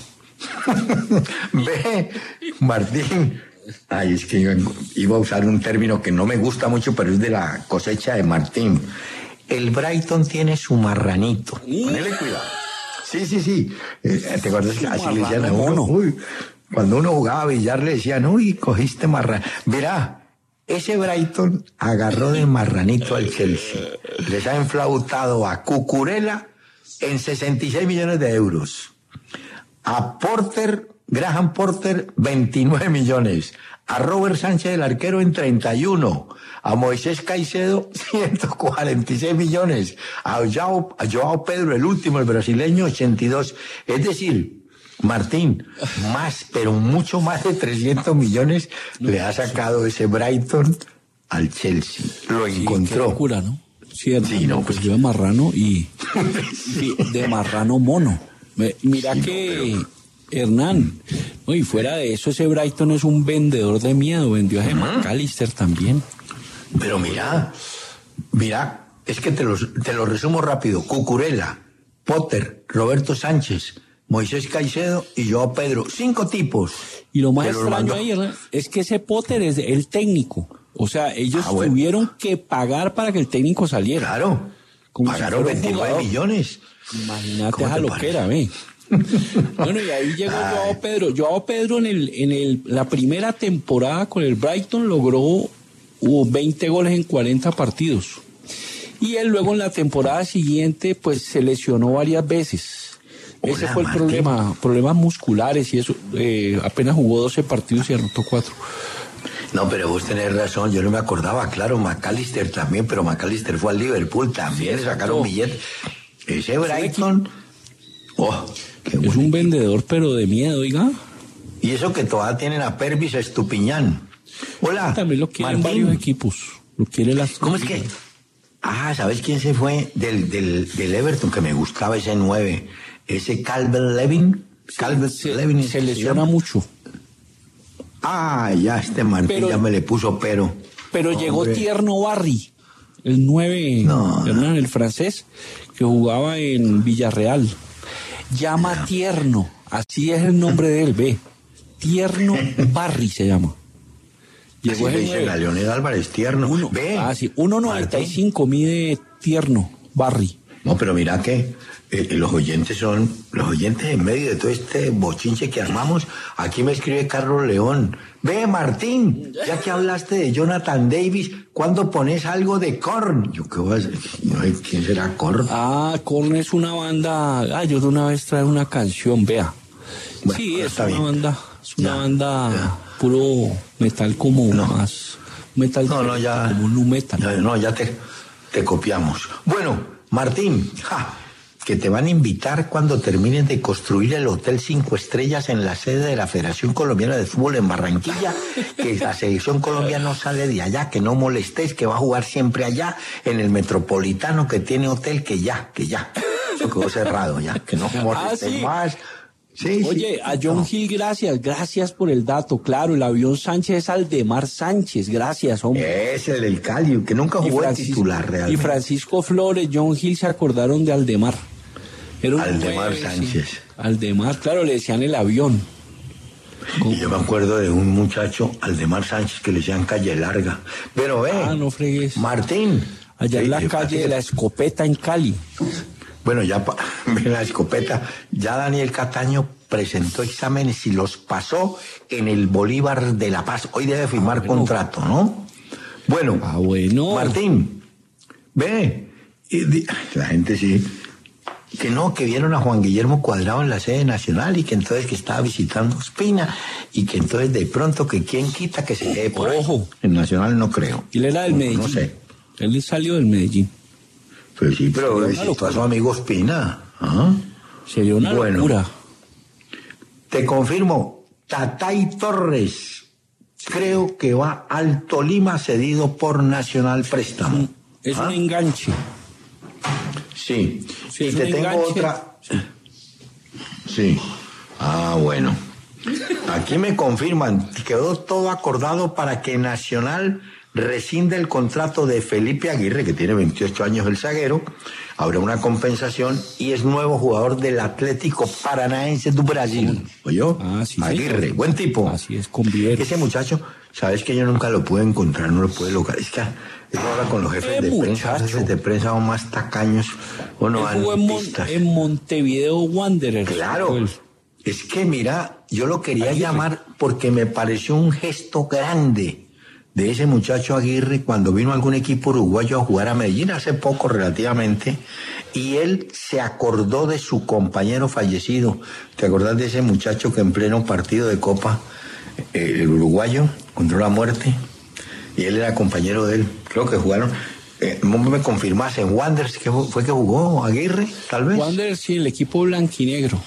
Ve, Martín, ay, es que iba, iba a usar un término que no me gusta mucho, pero es de la cosecha de Martín. El Brighton tiene su marranito. Ponele cuidado. Sí, sí, sí. Eh, ¿Te acuerdas que así le decían a uno? Uy, cuando uno jugaba a billar le decían, uy, cogiste marrano. Verá, ese Brighton agarró de marranito al Chelsea. Les ha enflautado a Cucurella en sesenta y seis millones de euros. A Porter, Graham Porter, veintinueve millones. A Robert Sánchez, el arquero, en treinta y uno. A Moisés Caicedo, ciento cuarenta y seis millones. A Joao, a Joao Pedro, el último, el brasileño, ochenta y dos. Es decir, Martín, más, pero mucho más de trescientos millones le ha sacado ese Brighton al Chelsea. Lo encontró. Qué locura, ¿no? Cierto, sí, no, pues de marrano y, y de marrano mono. Mira sí, que no, pero... Hernán, no, y fuera de eso, ese Brighton es un vendedor de miedo, vendió a uh-huh. McAllister también. Pero mira, mira, es que te lo te lo resumo rápido. Cucurella, Potter, Roberto Sánchez, Moisés Caicedo y Joao Pedro. Cinco tipos. Y lo más que los extraño mandó. ahí, ¿no?, es que ese Potter es el técnico. O sea, ellos Ah, bueno. tuvieron que pagar para que el técnico saliera. Claro. Como si Pagaron fuera un veintinueve jugador. millones. Imagínate ¿Cómo esa te loquera, ve. Bueno, y ahí llegó Joao Pedro. Joao Pedro en el, en el, la primera temporada con el Brighton logró hubo veinte goles en cuarenta partidos. Y él luego en la temporada siguiente pues se lesionó varias veces. Ese Hola, fue el Martín. problema, problemas musculares y eso. Eh, apenas jugó doce partidos y anotó cuatro. No, pero vos tenés razón, yo no me acordaba, claro, McAllister también, pero McAllister fue al Liverpool, también Sí, sacaron exacto. billetes. Ese Brighton, oh, qué Es bueno. un vendedor pero de miedo, oiga. Y eso que todavía tienen a Pervis Estupiñán. Hola, También lo quieren Martín. varios equipos. Lo quiere las. ¿Cómo es que? Ah, ¿sabes quién se fue del, del, del Everton? Que me gustaba ese nueve. Ese Calvert Levin. Calvert Se, Levin. se ¿se lesiona llama? mucho. Ah, ya, este Martín Pero- ya me le puso pero. Pero Hombre. llegó Tierno Barry, el nueve, No. Hernán, el francés, que jugaba en Villarreal. Llama Tierno, así es el nombre de él, ve. Tierno Barry se llama. Así Llegó le el dicen a nueve. Leonel Álvarez Tierno. Uno, Ve. ah, sí, uno noventa y cinco mide Tierno Barry. No, pero mira que eh, los oyentes son, los oyentes en medio de todo este bochinche que armamos. Aquí me escribe Carlos León. Ve, Martín, ya que hablaste de Jonathan Davis, ¿cuándo pones algo de Korn? Yo, ¿qué voy a hacer? No, ¿quién será Korn? Ah, Korn es una banda. Ah, yo de una vez traje una canción, vea. Bueno, sí, es está una bien. banda, es una Ya, banda ya. puro metal como No. más metal, No, no, ya. como nu metal. Ya, no, ya te, te copiamos. Bueno, Martín, ja, que te van a invitar cuando terminen de construir el Hotel Cinco Estrellas en la sede de la Federación Colombiana de Fútbol en Barranquilla, que la selección colombiana no sale de allá, que no molestéis, que va a jugar siempre allá, en el Metropolitano, que tiene hotel, que ya, que ya. Eso quedó cerrado ya, que no molestéis sí. más. Sí, Oye, sí. a John No. Hill, gracias, gracias por el dato. Claro, el avión Sánchez es Aldemar Sánchez, gracias, hombre. Es el del Cali, que nunca Y jugó de Francis- titular y realmente. Francisco Flores, John Hill se acordaron de Aldemar. Era un Aldemar nueve, sí. Sánchez. Aldemar, claro, le decían el avión. Y yo me acuerdo de un muchacho, Aldemar Sánchez, que le decían Calle Larga. Pero ve, Ah, no fregues. Martín. Allá Sí, en la sí, calle sí. de la Escopeta en Cali. Bueno, ya pa- ve la escopeta. Ya Daniel Cataño presentó exámenes y los pasó en el Bolívar de La Paz. Hoy debe firmar bueno. contrato, ¿no? Bueno, Ah, bueno. Martín, ve. y di- la gente sí. Que no, que vieron a Juan Guillermo Cuadrado en la sede nacional y que entonces que estaba visitando Ospina y que entonces de pronto que quién quita que se quede por ahí. Ojo. En Nacional no creo. Y él era del No, Medellín. No sé. Él salió del Medellín. Pues sí, pero Sería una visitó a su locura. amigo Ospina. ¿Ah? Sería una Bueno. locura. Te confirmo, Tatay Torres creo que va al Tolima cedido por Nacional Préstamo. Es ¿Ah? un enganche. Sí. Sí, y es te un tengo enganche. otra. Sí. Ah, bueno. Aquí me confirman, quedó todo acordado para que Nacional rescinde el contrato de Felipe Aguirre, que tiene veintiocho años el zaguero, habrá una compensación y es nuevo jugador del Atlético Paranaense do Brasil. ¿Oyó? Ah, sí, Aguirre, señor. buen tipo. Así es, con Viveros. Ese muchacho, sabes que yo nunca lo pude encontrar, no lo pude lograr. Es que es ahora con los jefes ¡Qué de prensa, los muchacho! jefes de prensa son más tacaños o no Él jugó en, Mon- antistas. en Montevideo Wanderers. Claro, Él. es que mira, yo lo quería Aguirre. llamar porque me pareció un gesto grande de ese muchacho Aguirre cuando vino algún equipo uruguayo a jugar a Medellín hace poco relativamente y él se acordó de su compañero fallecido. ¿Te acordás de ese muchacho que en pleno partido de Copa, eh, el uruguayo, encontró la muerte? Y él era compañero de él. Creo que jugaron, eh, me confirmás, en Wanderers, que fue que jugó Aguirre, tal vez. Wanderers, sí, el equipo blanquinegro.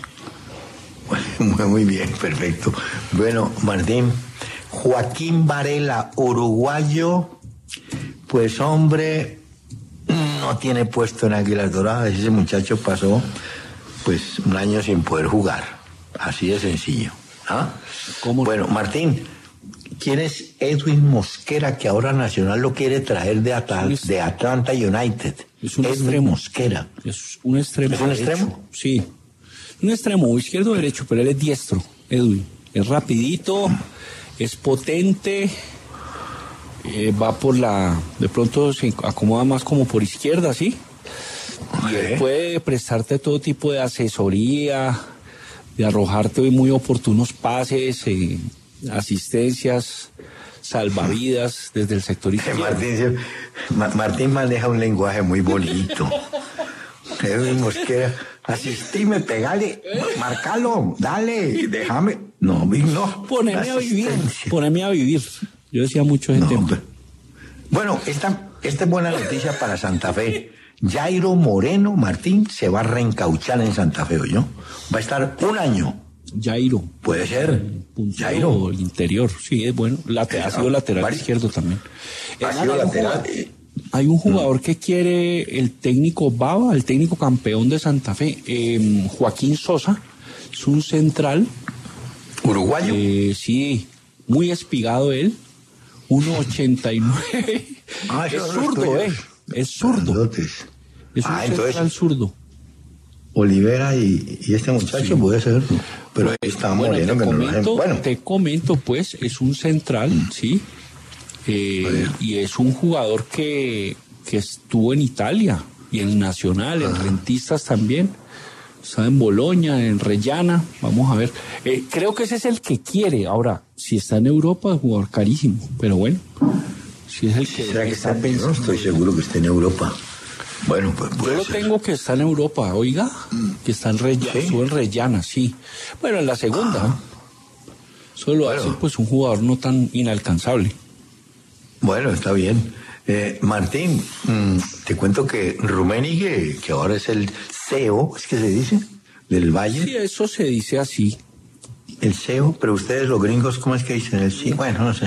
Muy, muy bien, perfecto. Bueno, Martín, Joaquín Varela, uruguayo, pues hombre, no tiene puesto en Águilas Doradas. Ese muchacho pasó pues un año sin poder jugar. Así de sencillo. ¿Ah? ¿Cómo? Bueno, Martín, ¿quién es Edwin Mosquera, que ahora Nacional lo quiere traer de, Atal- Es un- de Atlanta United? Es un Edwin extremo. Mosquera. Es un extremo. ¿Es un derecho. extremo? Sí. Un extremo, izquierdo o derecho, pero él es diestro, Edwin. Es rapidito, es potente, eh, va por la... De pronto se acomoda más como por izquierda, ¿sí? Y él puede prestarte todo tipo de asesoría, de arrojarte muy oportunos pases, eh, asistencias, salvavidas desde el sector izquierdo. Martín, Martín maneja un lenguaje muy bonito. Edwin Mosquera, asistime, pegale, marcalo, dale, déjame. No, no. Poneme a vivir, poneme a vivir. Yo decía mucho ese no, tema. Pero, bueno, esta, esta es buena noticia para Santa Fe. Jairo Moreno Martín se va a reencauchar en Santa Fe, ¿oyó? Va a estar un año. Jairo. Puede ser. Jairo. Interior, sí, es bueno. Late, ha sido lateral Vale. izquierdo también. Ha sido lateral. Hay un jugador que quiere el técnico Bava, el técnico campeón de Santa Fe, eh, Joaquín Sosa, es un central. ¿Uruguayo? Eh, sí, muy espigado él, uno ochenta y nueve. Ah, es zurdo, eh. Es zurdo. Es un ah, central zurdo. Olivera y, y este muchacho sí. puede ser, pero está bueno, Moreno. Te que comento, no bueno. te comento, pues, es un central, mm. ¿sí? Eh, y es un jugador que, que estuvo en Italia y en Nacional, en Rentistas también. Está en Boloña, en Reggiana. Vamos a ver. Eh, creo que ese es el que quiere. Ahora, si está en Europa, es jugador carísimo. Pero bueno, si es el que, ¿Será que está pensando. No estoy seguro que esté en Europa. Bueno, pues yo lo ser. tengo que está en Europa, oiga, que está en Reggiana, ¿Sí? en Reggiana, sí. Bueno, en la segunda. Ah. Solo bueno. hace pues un jugador no tan inalcanzable. Bueno, está bien. Eh, Martín, mmm, te cuento que Rummenigge, que ahora es el C E O, ¿es que se dice? Del Valle. Sí, eso se dice así. El C E O, pero ustedes los gringos, ¿cómo es que dicen el sí? Bueno, no sé.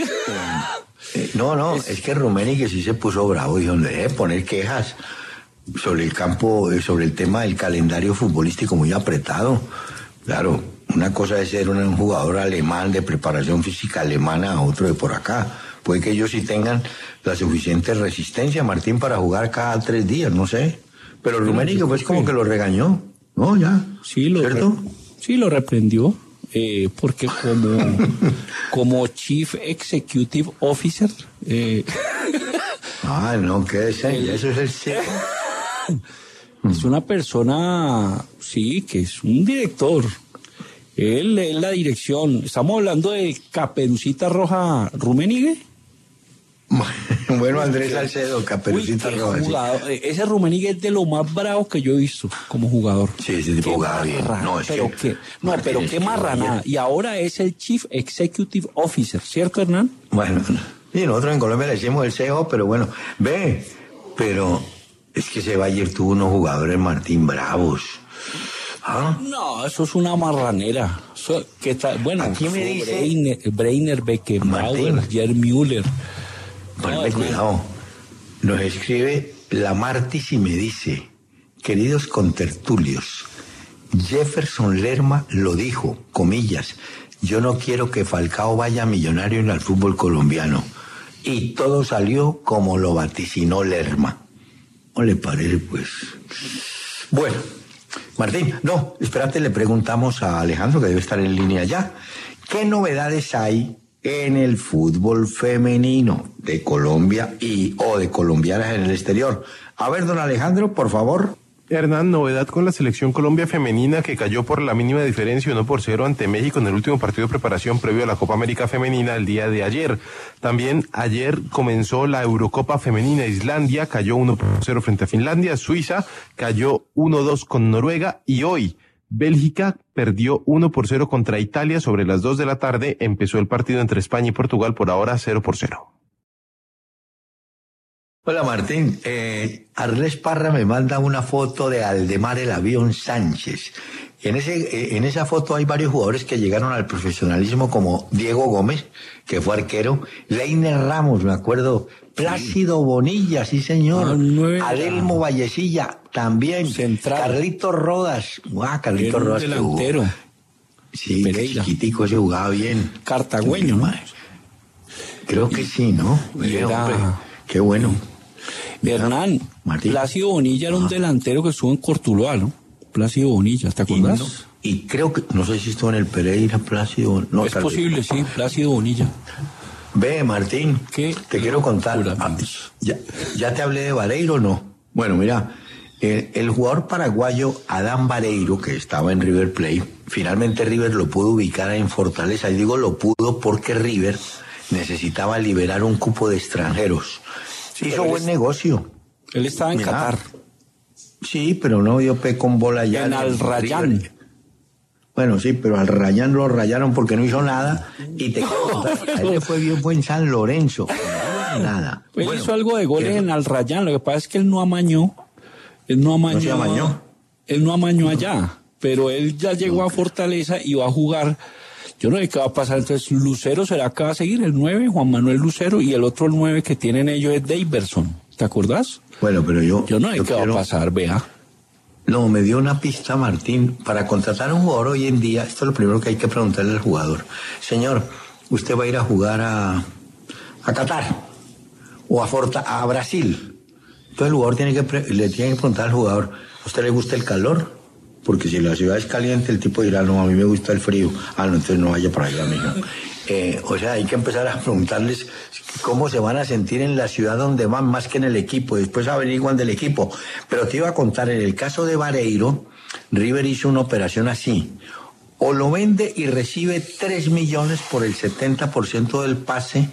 eh, no, no, es, es que Rummenigge sí se puso bravo y donde debe poner quejas sobre el campo, eh, sobre el tema del calendario futbolístico muy apretado. Claro, una cosa es ser un, un jugador alemán de preparación física alemana a otro de por acá. Puede que ellos sí tengan la suficiente resistencia, Martín, para jugar cada tres días, no sé. Pero Rummenigge pues como que lo regañó, ¿no? Ya, sí, lo ¿cierto? Re, sí, lo reprendió, eh, porque como, como Chief Executive Officer... Eh, ah, no, ¿qué es el, eso? Es el C E O. Es una persona, sí, que es un director. Él es la dirección. Estamos hablando de Caperucita Roja Rummenigge. Bueno, Andrés Salcedo, Caperucita Uy, Roja. Jugador, sí. Ese Rummenigge es de lo más bravo que yo he visto como jugador. Sí, ese tipo jugaba bien. No, es pero que, que, no, Martín, pero qué marranada. Y ahora es el Chief Executive Officer, ¿cierto, Hernán? Bueno, y nosotros en Colombia le decimos el C E O, pero bueno, ve, pero es que ese Bayern tuvo unos jugadores, Martín, bravos. ¿Ah? No, eso es una marranera. Eso, ¿qué tal? Bueno, aquí me dice Breiner, Breiner Beckenbauer, Gerd Müller. Ponme no, cuidado. No. Nos escribe la Martis y me dice, queridos contertulios, Jefferson Lerma lo dijo, comillas, yo no quiero que Falcao vaya millonario en el fútbol colombiano. Y todo salió como lo vaticinó Lerma. ¿No le parece, pues? Bueno. Martín, no, espérate, le preguntamos a Alejandro, que debe estar en línea ya. ¿Qué novedades hay en el fútbol femenino de Colombia y o de colombianas en el exterior? A ver, don Alejandro, por favor. Hernán, novedad con la selección Colombia femenina que cayó por la mínima diferencia uno por cero ante México en el último partido de preparación previo a la Copa América Femenina el día de ayer. También ayer comenzó la Eurocopa Femenina. Islandia cayó uno por cero frente a Finlandia, Suiza cayó uno dos con Noruega y hoy Bélgica perdió uno por cero contra Italia. Sobre las dos de la tarde empezó el partido entre España y Portugal, por ahora cero por cero. Hola Martín, eh, Arles Parra me manda una foto de Aldemar el Avión Sánchez. En ese, eh, en esa foto hay varios jugadores que llegaron al profesionalismo como Diego Gómez, que fue arquero, Leiner Ramos, me acuerdo, Plácido sí. Bonilla, sí señor, ah, nueve, Adelmo Vallecilla, también, central. Carlitos Rodas, guau, Carlitos Era Rodas. delantero. Sí, Pereira. Chiquitico, se jugaba bien. Cartagüeño, ¿no? Creo que sí, ¿no? Era... Hombre, qué bueno. Hernán, Martín. Plácido Bonilla era un delantero que estuvo en Cortuluá, ¿no? Plácido Bonilla, ¿te acuerdas? Y, no, y creo que, no sé si estuvo en el Pereira, Plácido... No, es posible, vez. sí, Plácido Bonilla. Ve, Martín, ¿Qué? Te quiero contar. Ah, ya, ¿Ya te hablé de Vareiro o no? Bueno, mira, el, el jugador paraguayo Adán Vareiro, que estaba en River Plate, finalmente River lo pudo ubicar en Fortaleza. Y digo lo pudo porque River necesitaba liberar un cupo de extranjeros. Sí, hizo buen es, negocio. Él estaba en mira, Qatar. Sí, pero no dio pe con bola ya. En Al Rayyan. Bueno, sí, pero al Rayán lo rayaron porque no hizo nada y te quiero contar, a él le fue bien, fue en San Lorenzo, no nada. Él bueno, hizo algo de goles en Al Rayán, lo que pasa es que él no amañó, él no amañó, ¿No se amañó? Él no amañó allá, pero él ya llegó a Fortaleza y va a jugar. Yo no sé qué va a pasar, entonces Lucero será que va a seguir, el nueve, Juan Manuel Lucero, y el otro nueve que tienen ellos es Daverson, ¿te acordás? Bueno, pero yo... Yo no sé yo qué quiero... va a pasar, vea. No, me dio una pista, Martín, para contratar a un jugador hoy en día, esto es lo primero que hay que preguntarle al jugador. Señor, usted va a ir a jugar a, a Qatar o a, Forta, a Brasil. Entonces el jugador tiene que pre, le tiene que preguntar al jugador, ¿a usted le gusta el calor? Porque si la ciudad es caliente, el tipo dirá, no, a mí me gusta el frío. Ah, no, entonces no vaya para allá, mijo. Eh, o sea, hay que empezar a preguntarles cómo se van a sentir en la ciudad donde van, más que en el equipo. Después averiguan del equipo. Pero te iba a contar, en el caso de Vareiro, River hizo una operación así. O lo vende y recibe tres millones por el setenta por ciento del pase,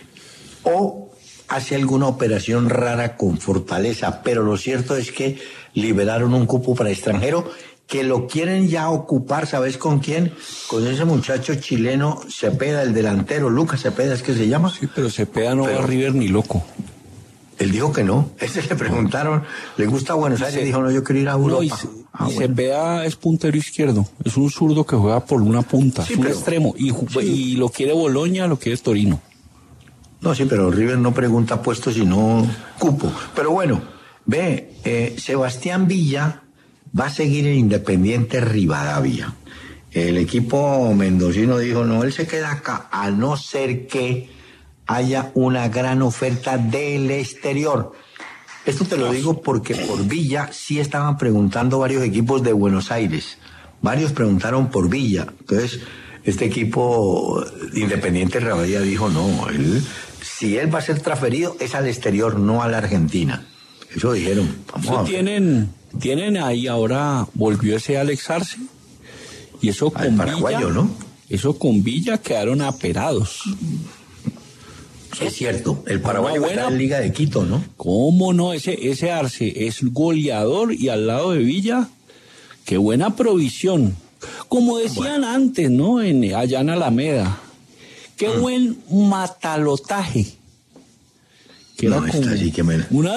o hace alguna operación rara con Fortaleza. Pero lo cierto es que liberaron un cupo para extranjero que lo quieren ya ocupar, ¿sabes con quién? Con ese muchacho chileno Cepeda, el delantero, Lucas Cepeda, ¿es que se llama? Sí, pero Cepeda no pero, va a River ni loco. Él dijo que no. Ese le preguntaron, ¿le gusta Buenos Aires? Se, dijo, no, yo quiero ir a Europa. No, y, ah, y bueno. Cepeda es puntero izquierdo, es un zurdo que juega por una punta, sí, es un pero, extremo, y, sí. y lo quiere Boloña, lo quiere Torino. No, sí, pero River no pregunta puestos, sino cupo. Pero bueno, ve, eh, Sebastián Villa va a seguir en Independiente Rivadavia. El equipo mendocino dijo, no, él se queda acá, a no ser que haya una gran oferta del exterior. Esto te lo digo porque por Villa sí estaban preguntando varios equipos de Buenos Aires. Varios preguntaron por Villa. Entonces, este equipo Independiente Rivadavia dijo, no, él, si él va a ser transferido es al exterior, no a la Argentina. Eso dijeron. Vamos sí, a ver. Tienen... Tienen ahí ahora, volvió ese Alex Arce, y eso con Villa, paraguayo, ¿no? Eso con Villa quedaron aperados. Es cierto, el paraguayo buena, está en Liga de Quito, ¿no? ¿Cómo no? Ese, ese Arce es goleador y al lado de Villa, qué buena provisión. Como decían bueno. antes, ¿no? En, allá en Alameda, qué mm. buen matalotaje. Que no, era como sí que me... una...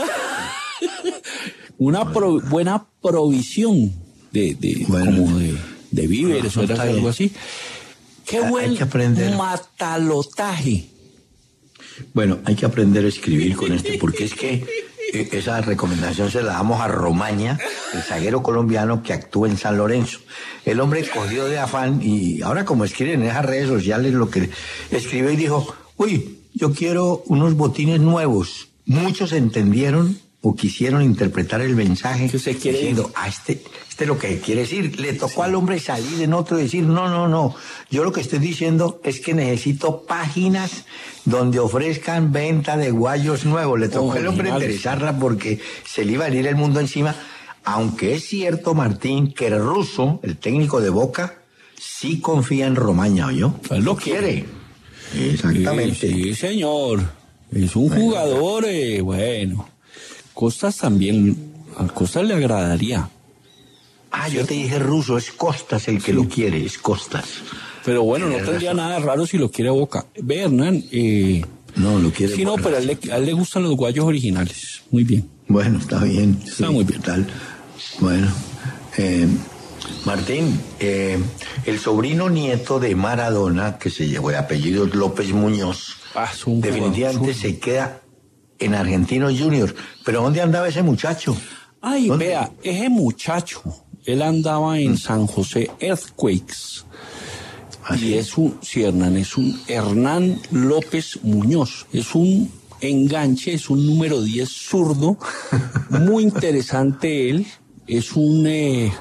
Una pro, buena provisión de, de, bueno, como de, de víveres no, no o algo así. Qué hay, buen hay matalotaje. Bueno, hay que aprender a escribir con esto, porque es que eh, esa recomendación se la damos a Romaña, el zaguero colombiano que actúa en San Lorenzo. El hombre cogió de afán y ahora como escribe en esas redes sociales lo que escribió y dijo, uy, yo quiero unos botines nuevos. Muchos entendieron o quisieron interpretar el mensaje que se quiere diciendo, a ah, este, este es lo que quiere decir. Le tocó sí. al hombre salir en otro y decir, no, no, no. Yo lo que estoy diciendo es que necesito páginas donde ofrezcan venta de guayos nuevos. Le tocó oh, al hombre interesarla porque se le iba a ir el mundo encima. Aunque es cierto, Martín, que el ruso, el técnico de Boca, sí confía en Romaña, ¿oyó? Pues lo quiere. Exactamente. Sí, sí, señor. Es un bueno, jugador, eh, bueno... Costas también, a Costas le agradaría. Ah, yo te dije ruso, es Costas el que sí. lo quiere, es Costas. Pero bueno, no tendría razón. Nada raro si lo quiere Boca. Ve, Hernán, eh... No, lo quiere Sí, no, pero a él, le, a él le gustan los guayos originales. Muy bien. Bueno, está bien. Está sí, muy bien. Tal. Bueno, eh, Martín, eh, el sobrino nieto de Maradona, que se llevó el apellido López Muñoz, ah, definitivamente jugador. Se queda en Argentinos Juniors. ¿Pero dónde andaba ese muchacho? Ay, ¿Dónde? Vea, ese muchacho, él andaba en San José Earthquakes. ¿Ah, y sí? es un, sí, Hernán, es un Hernán López Muñoz. Es un enganche, es un número diez zurdo. Muy interesante él. Es un, eh,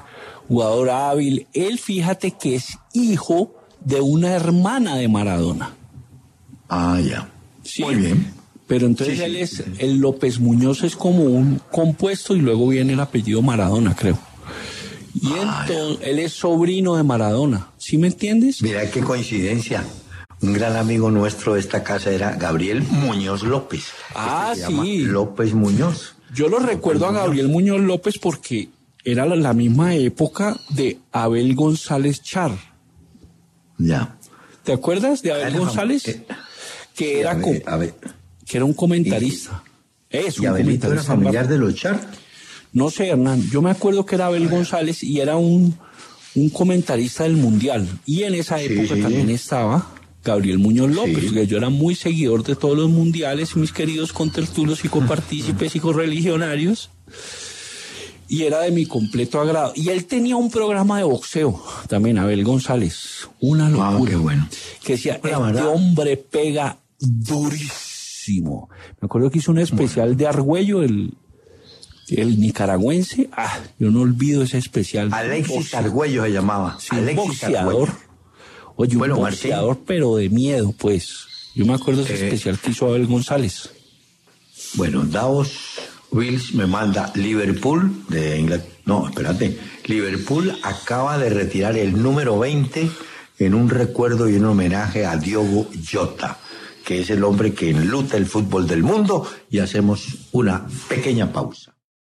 jugador hábil. Él, fíjate que es hijo de una hermana de Maradona. Ah, ya. Sí. Muy bien. Pero entonces Sí, sí, él es, sí. el López Muñoz es como un compuesto y luego viene el apellido Maradona, creo. Y Ah, entonces él es sobrino de Maradona, ¿sí me entiendes? Mira qué coincidencia. Un gran amigo nuestro de esta casa era Gabriel Muñoz López. Ah, Este se llama sí. López Muñoz. Yo lo recuerdo a Gabriel Muñoz López porque era la, la misma época de Abel González Char. Ya. ¿Te acuerdas de Abel Era- González? eh, Que era, a co- ver, a ver. que era un comentarista. Es ¿Y un Abelito era comentarista. familiar de los Char? No sé, Hernán, yo me acuerdo que era Abel González y era un, un comentarista del Mundial. Y en esa Sí, época sí, también sí. estaba Gabriel Muñoz López, Sí. porque yo era muy seguidor de todos los mundiales y mis queridos contertulios y copartícipes y correligionarios. Y era de mi completo agrado. Y él tenía un programa de boxeo, también Abel González. Una locura. Ah, qué bueno. Que decía, La este verdad. hombre pega durísimo. Me acuerdo que hizo un especial de Argüello, el, el nicaragüense. Ah, yo no olvido ese especial. Alexis Boxeo. Argüello se llamaba. Sí, Alexis boxeador. Argüello. Oye, Bueno, un Martín. boxeador, pero de miedo, pues. Yo me acuerdo de ese Eh, especial que hizo Abel González. Bueno, Davos Wills me manda Liverpool de Inglaterra. No, espérate. Liverpool acaba de retirar el número veinte en un recuerdo y un homenaje a Diogo Jota, que es el hombre que enluta el fútbol del mundo, y hacemos una pequeña pausa.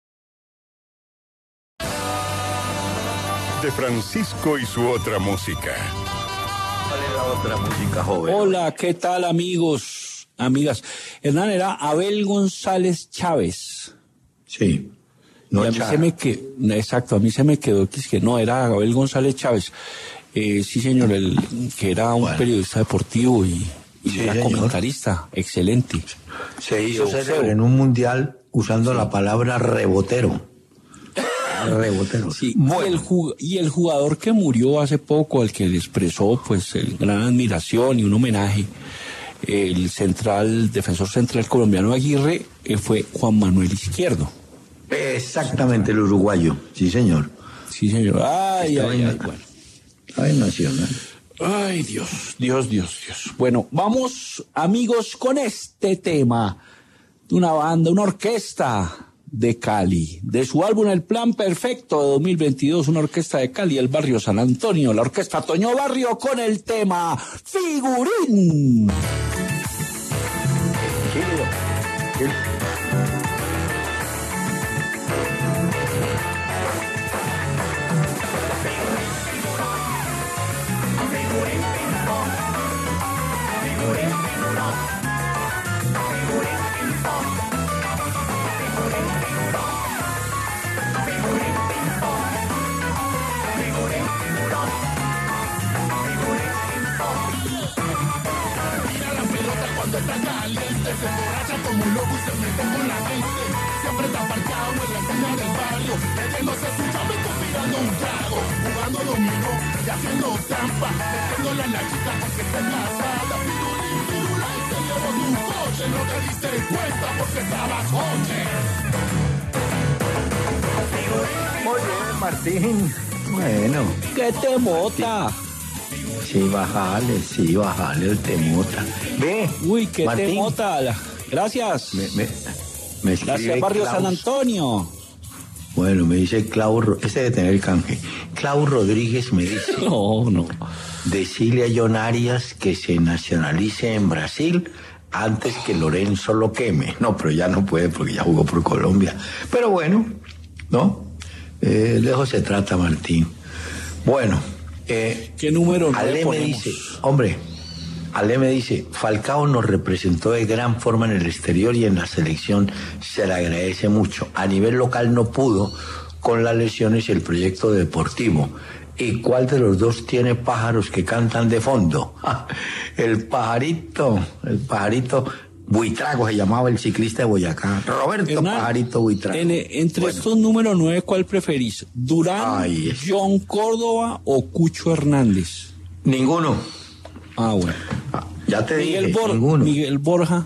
De Francisco y su otra música. ¿Cuál es la otra música, joven? Hola, ¿qué tal, amigos, amigas? Hernán, era Abel González Chávez. Sí. No, y a mí Chara. se me quedó, exacto, a mí se me quedó que es que no, era Abel González Chávez. Eh, sí, señor, el, que era un Bueno. periodista deportivo y, y Sí, era señor. comentarista, excelente. Se hizo boxeo. célebre en un mundial usando la palabra rebotero. Rebotero. Sí, Bueno. y, el jug- y el jugador que murió hace poco, al que le expresó pues el gran admiración y un homenaje, el central, defensor central colombiano Aguirre, eh, fue Juan Manuel Izquierdo. Exactamente, el uruguayo. Sí, señor. Sí, señor. Ay, Estaba ay, en- ay, bueno. Ay, nacional. Ay, Dios, Dios, Dios, Dios. Bueno, vamos, amigos, con este tema de una banda, una orquesta de Cali, de su álbum El Plan Perfecto de dos mil veintidós, una orquesta de Cali, el barrio San Antonio, la orquesta Toño Barrio con el tema Figurín. Muy bien, Martín. Bueno, ¡Qué temota! sí, bajale, sí, bajale el temota. Ve, Uy, qué Martín, temota. Gracias. Me, me, me escribe Gracias, barrio Klaus. San Antonio. Bueno, me dice Clau, Ro- ese debe tener el canje. Clau Rodríguez me dice, No, no. decirle a John Arias que se nacionalice en Brasil antes que Lorenzo lo queme. No, pero ya no puede porque ya jugó por Colombia. Pero bueno, ¿no? Eh, de eso se trata, Martín. Bueno, eh, ¿Qué número no le Ale me ponemos? dice, hombre, Ale me dice, Falcao nos representó de gran forma en el exterior y en la selección se le agradece mucho. A nivel local no pudo con las lesiones y el proyecto deportivo. ¿Y cuál de los dos tiene pájaros que cantan de fondo? Ja, el pajarito, el pajarito Buitrago se llamaba el ciclista de Boyacá. Roberto Hernán, Pajarito Buitrago. en- entre Bueno. estos números nueve, ¿cuál preferís? ¿Durán, Ay, es- John Córdoba o Cucho Hernández? Ninguno. Ah, bueno. Ah, ya te Miguel, dije, Bor- ninguno. Miguel Borja,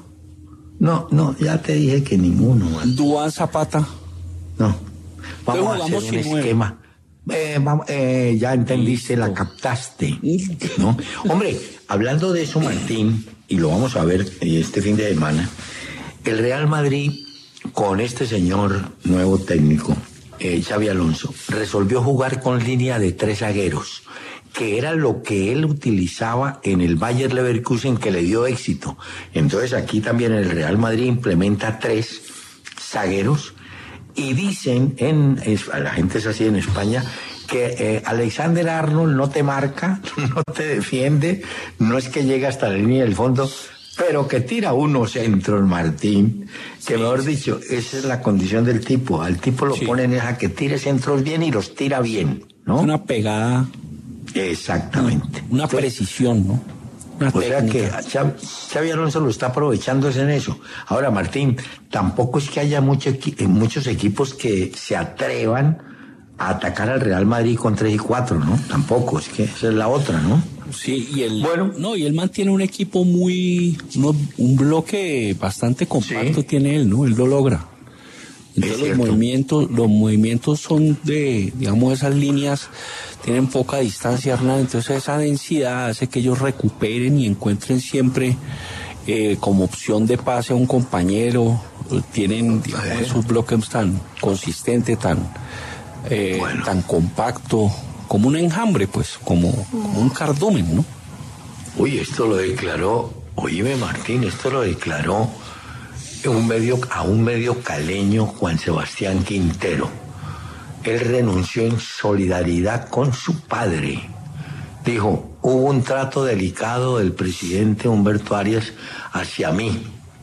No, no, ya te dije que ninguno, man. Duván Zapata. No. Vamos a hacer jugamos un sin nueve. esquema. Eh, eh, ya entendiste, la captaste, ¿no? Hombre, hablando de eso, Martín, y lo vamos a ver este fin de semana, el Real Madrid, con este señor nuevo técnico, eh, Xabi Alonso, resolvió jugar con línea de tres zagueros, que era lo que él utilizaba en el Bayer Leverkusen, que le dio éxito. Entonces aquí también el Real Madrid implementa tres zagueros, y dicen, en, la gente es así en España, que eh, Alexander Arnold no te marca, no te defiende, no es que llega hasta la línea del fondo, pero que tira unos centros, Martín, que sí, mejor dicho, esa es la condición del tipo. Al tipo lo sí. ponen a que tire centros bien y los tira bien, ¿no? Una pegada. Exactamente. Una, una precisión, ¿no? Una o sea que Xavi, Xavi Alonso lo está aprovechando en eso. Ahora, Martín, tampoco es que haya mucho, muchos equipos que se atrevan a atacar al Real Madrid con tres y cuatro, ¿no? Tampoco, es que esa es la otra, ¿no? Sí, y él, bueno, no, y él mantiene un equipo muy, uno, un bloque bastante compacto, sí. tiene él, ¿no? Él lo logra. Entonces los movimientos, los movimientos son de, digamos, esas líneas tienen poca distancia, Hernán, entonces esa densidad hace que ellos recuperen y encuentren siempre eh, como opción de pase a un compañero, tienen, digamos, esos bloques tan consistentes, tan, eh, bueno. tan compacto, como un enjambre, pues, como, como un cardumen, ¿no? Uy, esto lo declaró, oíme Martín, esto lo declaró un medio, a un medio caleño, Juan Sebastián Quintero. Él renunció en solidaridad con su padre. Dijo, hubo un trato delicado del presidente Humberto Arias hacia mí,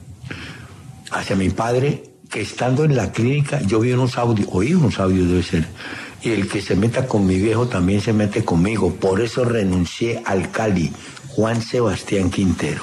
hacia mi padre, que estando en la clínica, yo vi unos audios, oí unos audios debe ser, y el que se meta con mi viejo también se mete conmigo, por eso renuncié al Cali. Juan Sebastián Quintero.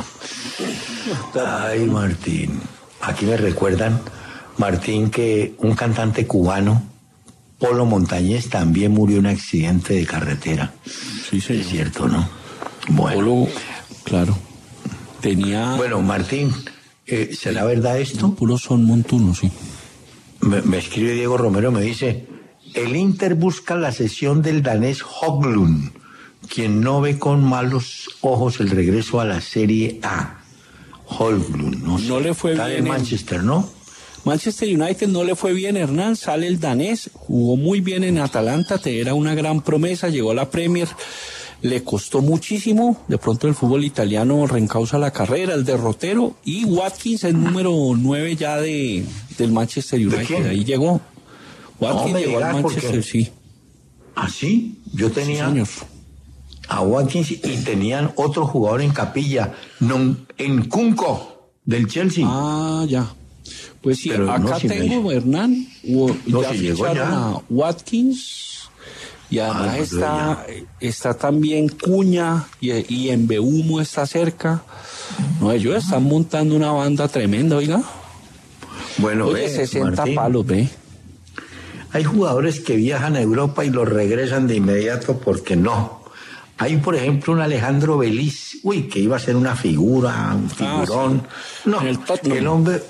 Ay, Martín. Aquí me recuerdan, Martín, que un cantante cubano, Polo Montañés, también murió en un accidente de carretera. Sí, señor. Es cierto, ¿no? Bueno. Polo, claro. Tenía... Bueno, Martín, eh, ¿será verdad esto? Polo son montunos, sí. Me, me escribe Diego Romero, me dice, el Inter busca la cesión del danés Højlund, quien no ve con malos ojos el regreso a la Serie A. Højlund, no sé. No le fue Está bien en Manchester, ¿no? Manchester United no le fue bien, Hernán, sale el danés, jugó muy bien en Atalanta, era una gran promesa, llegó a la Premier, le costó muchísimo, de pronto el fútbol italiano reencausa la carrera, el derrotero, y Watkins es número nueve ya de del Manchester United, ahí llegó. Watkins no llegó al Manchester, porque... sí. ¿Ah, sí? Yo tenía... Sí, señor. A Watkins y tenían otro jugador en capilla, non, en Kunko, del Chelsea. Ah, ya. Pues sí, pero acá no, si tengo, me... Hernán, o, no, ya si ficharon ya. a Watkins, y además ah, pues está, está también Cuña, y, y en Beumo está cerca. No, ellos están montando una banda tremenda, oiga. Bueno, Oye, ve, sesenta Martín, palos, ve. Hay jugadores que viajan a Europa y los regresan de inmediato porque no. Hay, por ejemplo, un Alejandro Beliz, uy, que iba a ser una figura, un figurón. Ah, sí. No, el, el hombre,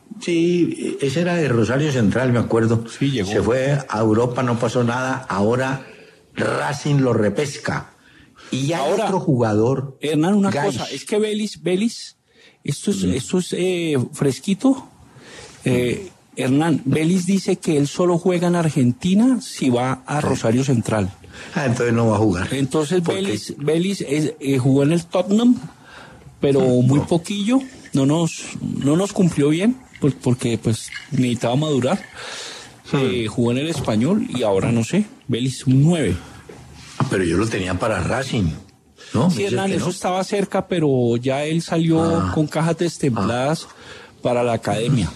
sí, ese era de Rosario Central, me acuerdo. Sí, llegó. Se fue a Europa, no pasó nada. Ahora Racing lo repesca. Y hay Ahora, otro jugador. Hernán, una Gais. cosa, es que Beliz, Beliz, esto es, mm. esto es eh, fresquito. Eh, Hernán, Beliz dice que él solo juega en Argentina si va a Rosario Central. Ah, entonces no va a jugar. Entonces Beliz, Beliz es, eh, jugó en el Tottenham, pero muy no. poquillo, no nos, no nos cumplió bien, pues, porque pues necesitaba madurar. Sí. Eh, jugó en el Español y ahora no sé, Beliz un nueve. Pero yo lo tenía para Racing, ¿no? Sí, Hernán, eso no? estaba cerca, pero ya él salió ah. con cajas destempladas ah. para la academia.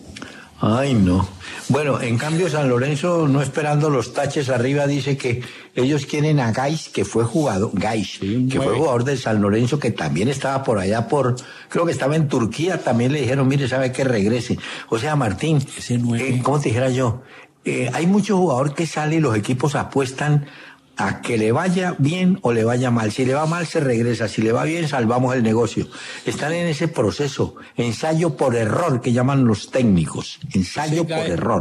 Ay, no. Bueno, en cambio San Lorenzo, no esperando los taches arriba, dice que ellos quieren a Gais, que fue jugador, Gais, sí, que fue jugador del San Lorenzo, que también estaba por allá por, creo que estaba en Turquía, también le dijeron, mire, sabe que regrese. O sea, Martín, eh, ¿cómo te dijera yo? Eh, hay mucho jugador que sale y los equipos apuestan a que le vaya bien o le vaya mal. Si le va mal, se regresa. Si le va bien, salvamos el negocio. Están en ese proceso, ensayo por error, que llaman los técnicos. Ensayo por error.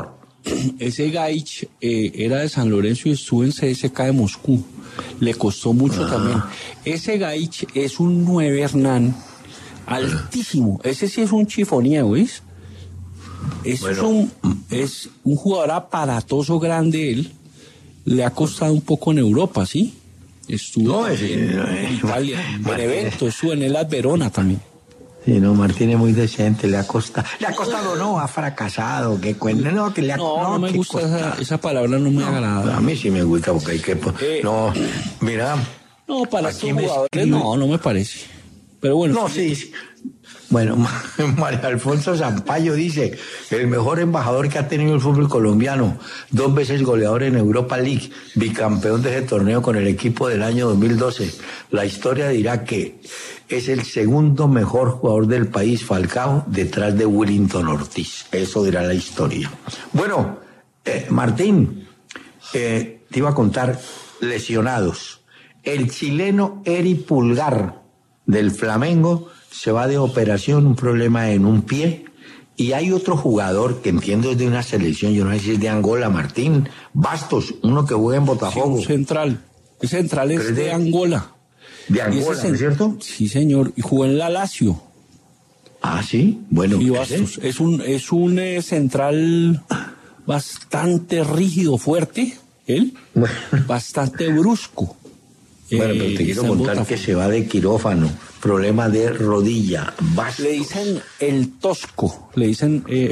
ese Gaich eh, era de San Lorenzo y estuvo en C S K de Moscú. Le costó mucho ah. también. Ese Gaich es un nueve, Hernán, altísimo. Ese sí es un chifoniero, ¿ves? Es, bueno. un, es un jugador aparatoso grande él. Le ha costado un poco en Europa, ¿sí? Estuvo no, es, en, no, en Italia, en eventos, estuvo en el Verona también. Sí, no, Martín es muy decente, le ha costado, le ha costado, no, ha fracasado, que cuenta, no, que le ha No, no, no me gusta esa, esa palabra, no me no, agrada. A mí sí me gusta porque hay que, eh, no, mira. No, para estos jugadores escribe... no, no me parece. Pero bueno. No, sí, sí. Bueno, María Alfonso Zampayo dice, el mejor embajador que ha tenido el fútbol colombiano, dos veces goleador en Europa League, bicampeón de ese torneo con el equipo del año dos mil doce. La historia dirá que es el segundo mejor jugador del país, Falcao, detrás de Willington Ortiz. Eso dirá la historia. Bueno, eh, Martín, eh, te iba a contar lesionados. El chileno Eri Pulgar del Flamengo se va de operación, un problema en un pie, y hay otro jugador que entiendo es de una selección, yo no sé si es de Angola, Martín Bastos, uno que juega en Botafogo. Sí, central, el central es de, de Angola. De Angola, ¿no es cierto? Sí, señor, y jugó en la Lazio. Ah, sí, bueno. Y Bastos, es un, es un eh, central bastante rígido, fuerte, él, bueno. bastante brusco. Bueno, pero te eh, quiero contar que se va de quirófano, problema de rodilla, Bastos. Le dicen el tosco, le dicen... Eh,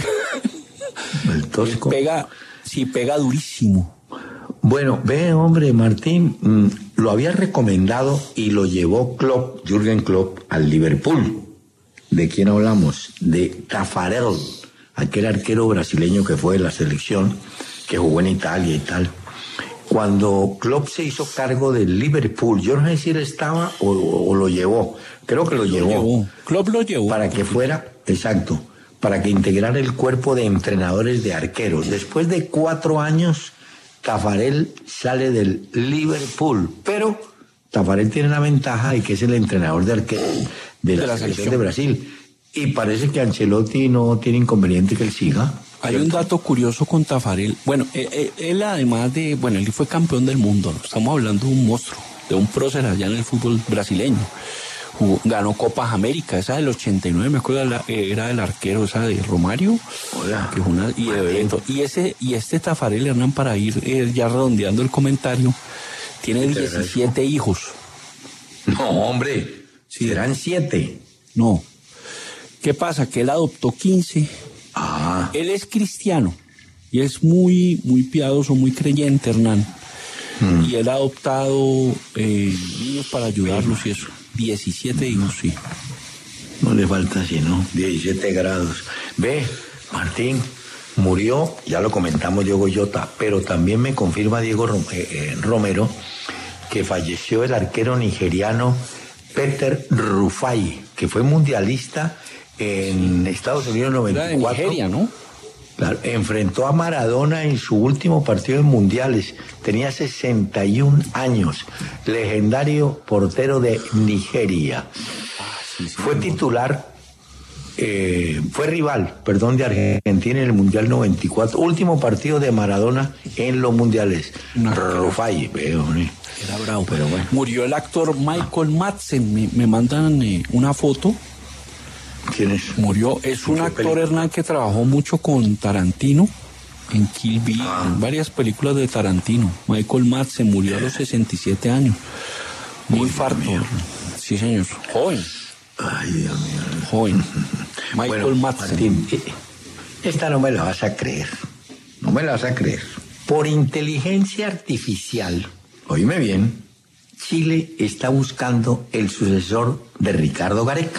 el tosco. Pega, sí, pega durísimo. Bueno, ve, hombre, Martín, mmm, lo había recomendado y lo llevó Klopp, Jürgen Klopp, al Liverpool. ¿De quién hablamos? De Taffarel, aquel arquero brasileño que fue de la selección, que jugó en Italia y tal. Cuando Klopp se hizo cargo del Liverpool, yo no sé si él estaba o, o, o lo llevó, creo que lo, lo llevó. llevó. Klopp lo llevó. Para que fuera, exacto, para que integrara el cuerpo de entrenadores de arqueros. Después de cuatro años, Taffarel sale del Liverpool, pero Taffarel tiene la ventaja de que es el entrenador de arqueros de la, de la selección de Brasil. Y parece que Ancelotti no tiene inconveniente que él siga. Hay un dato curioso con Taffarel. Bueno, él, él además de, bueno, él fue campeón del mundo, ¿no? Estamos hablando de un monstruo, de un prócer allá en el fútbol brasileño. Jugó, ganó Copas América, esa del ochenta y nueve, me acuerdo, la, era el arquero, esa de Romario. Hola. Que una, y, de y, ese, y este Taffarel, Hernán, para ir eh, ya redondeando el comentario, tiene diecisiete hijos. No, hombre, si eran siete. No. ¿Qué pasa? Que él adoptó quince. Ah. Él es cristiano y es muy, muy piadoso, muy creyente, Hernán. Mm. Y él ha adoptado eh, niños para ayudarlos y eso. diecisiete hijos, sí. No le falta así, ¿no? diecisiete grados. Ve, Martín, murió, ya lo comentamos, Diogo Jota, pero también me confirma Diego Rom- eh, eh, Romero que falleció el arquero nigeriano Peter Rufai, que fue mundialista en Estados Unidos noventa y cuatro. Era de Nigeria, ¿no? Claro, enfrentó a Maradona en su último partido en mundiales. Tenía sesenta y un años. Legendario portero de Nigeria. Ah, sí, sí, fue titular, eh, fue rival, perdón, de Argentina en el Mundial noventa y cuatro. Último partido de Maradona en los mundiales. Rufai, veo, ¿no? Era bravo. Pero bueno. Murió el actor Michael Madsen. Me, me mandan eh, una foto. ¿Quién es? Murió, es un actor, película? Hernán, que trabajó mucho con Tarantino en Kill Bill, ah. en varias películas de Tarantino. Michael Madsen murió a los sesenta y siete años. Muy farto. Sí, señor. Joven. Ay, Dios mío. Joven. Michael bueno, Madsen. Martín, esta no me la vas a creer. No me la vas a creer. Por inteligencia artificial, oíme bien, Chile está buscando el sucesor de Ricardo Gareca.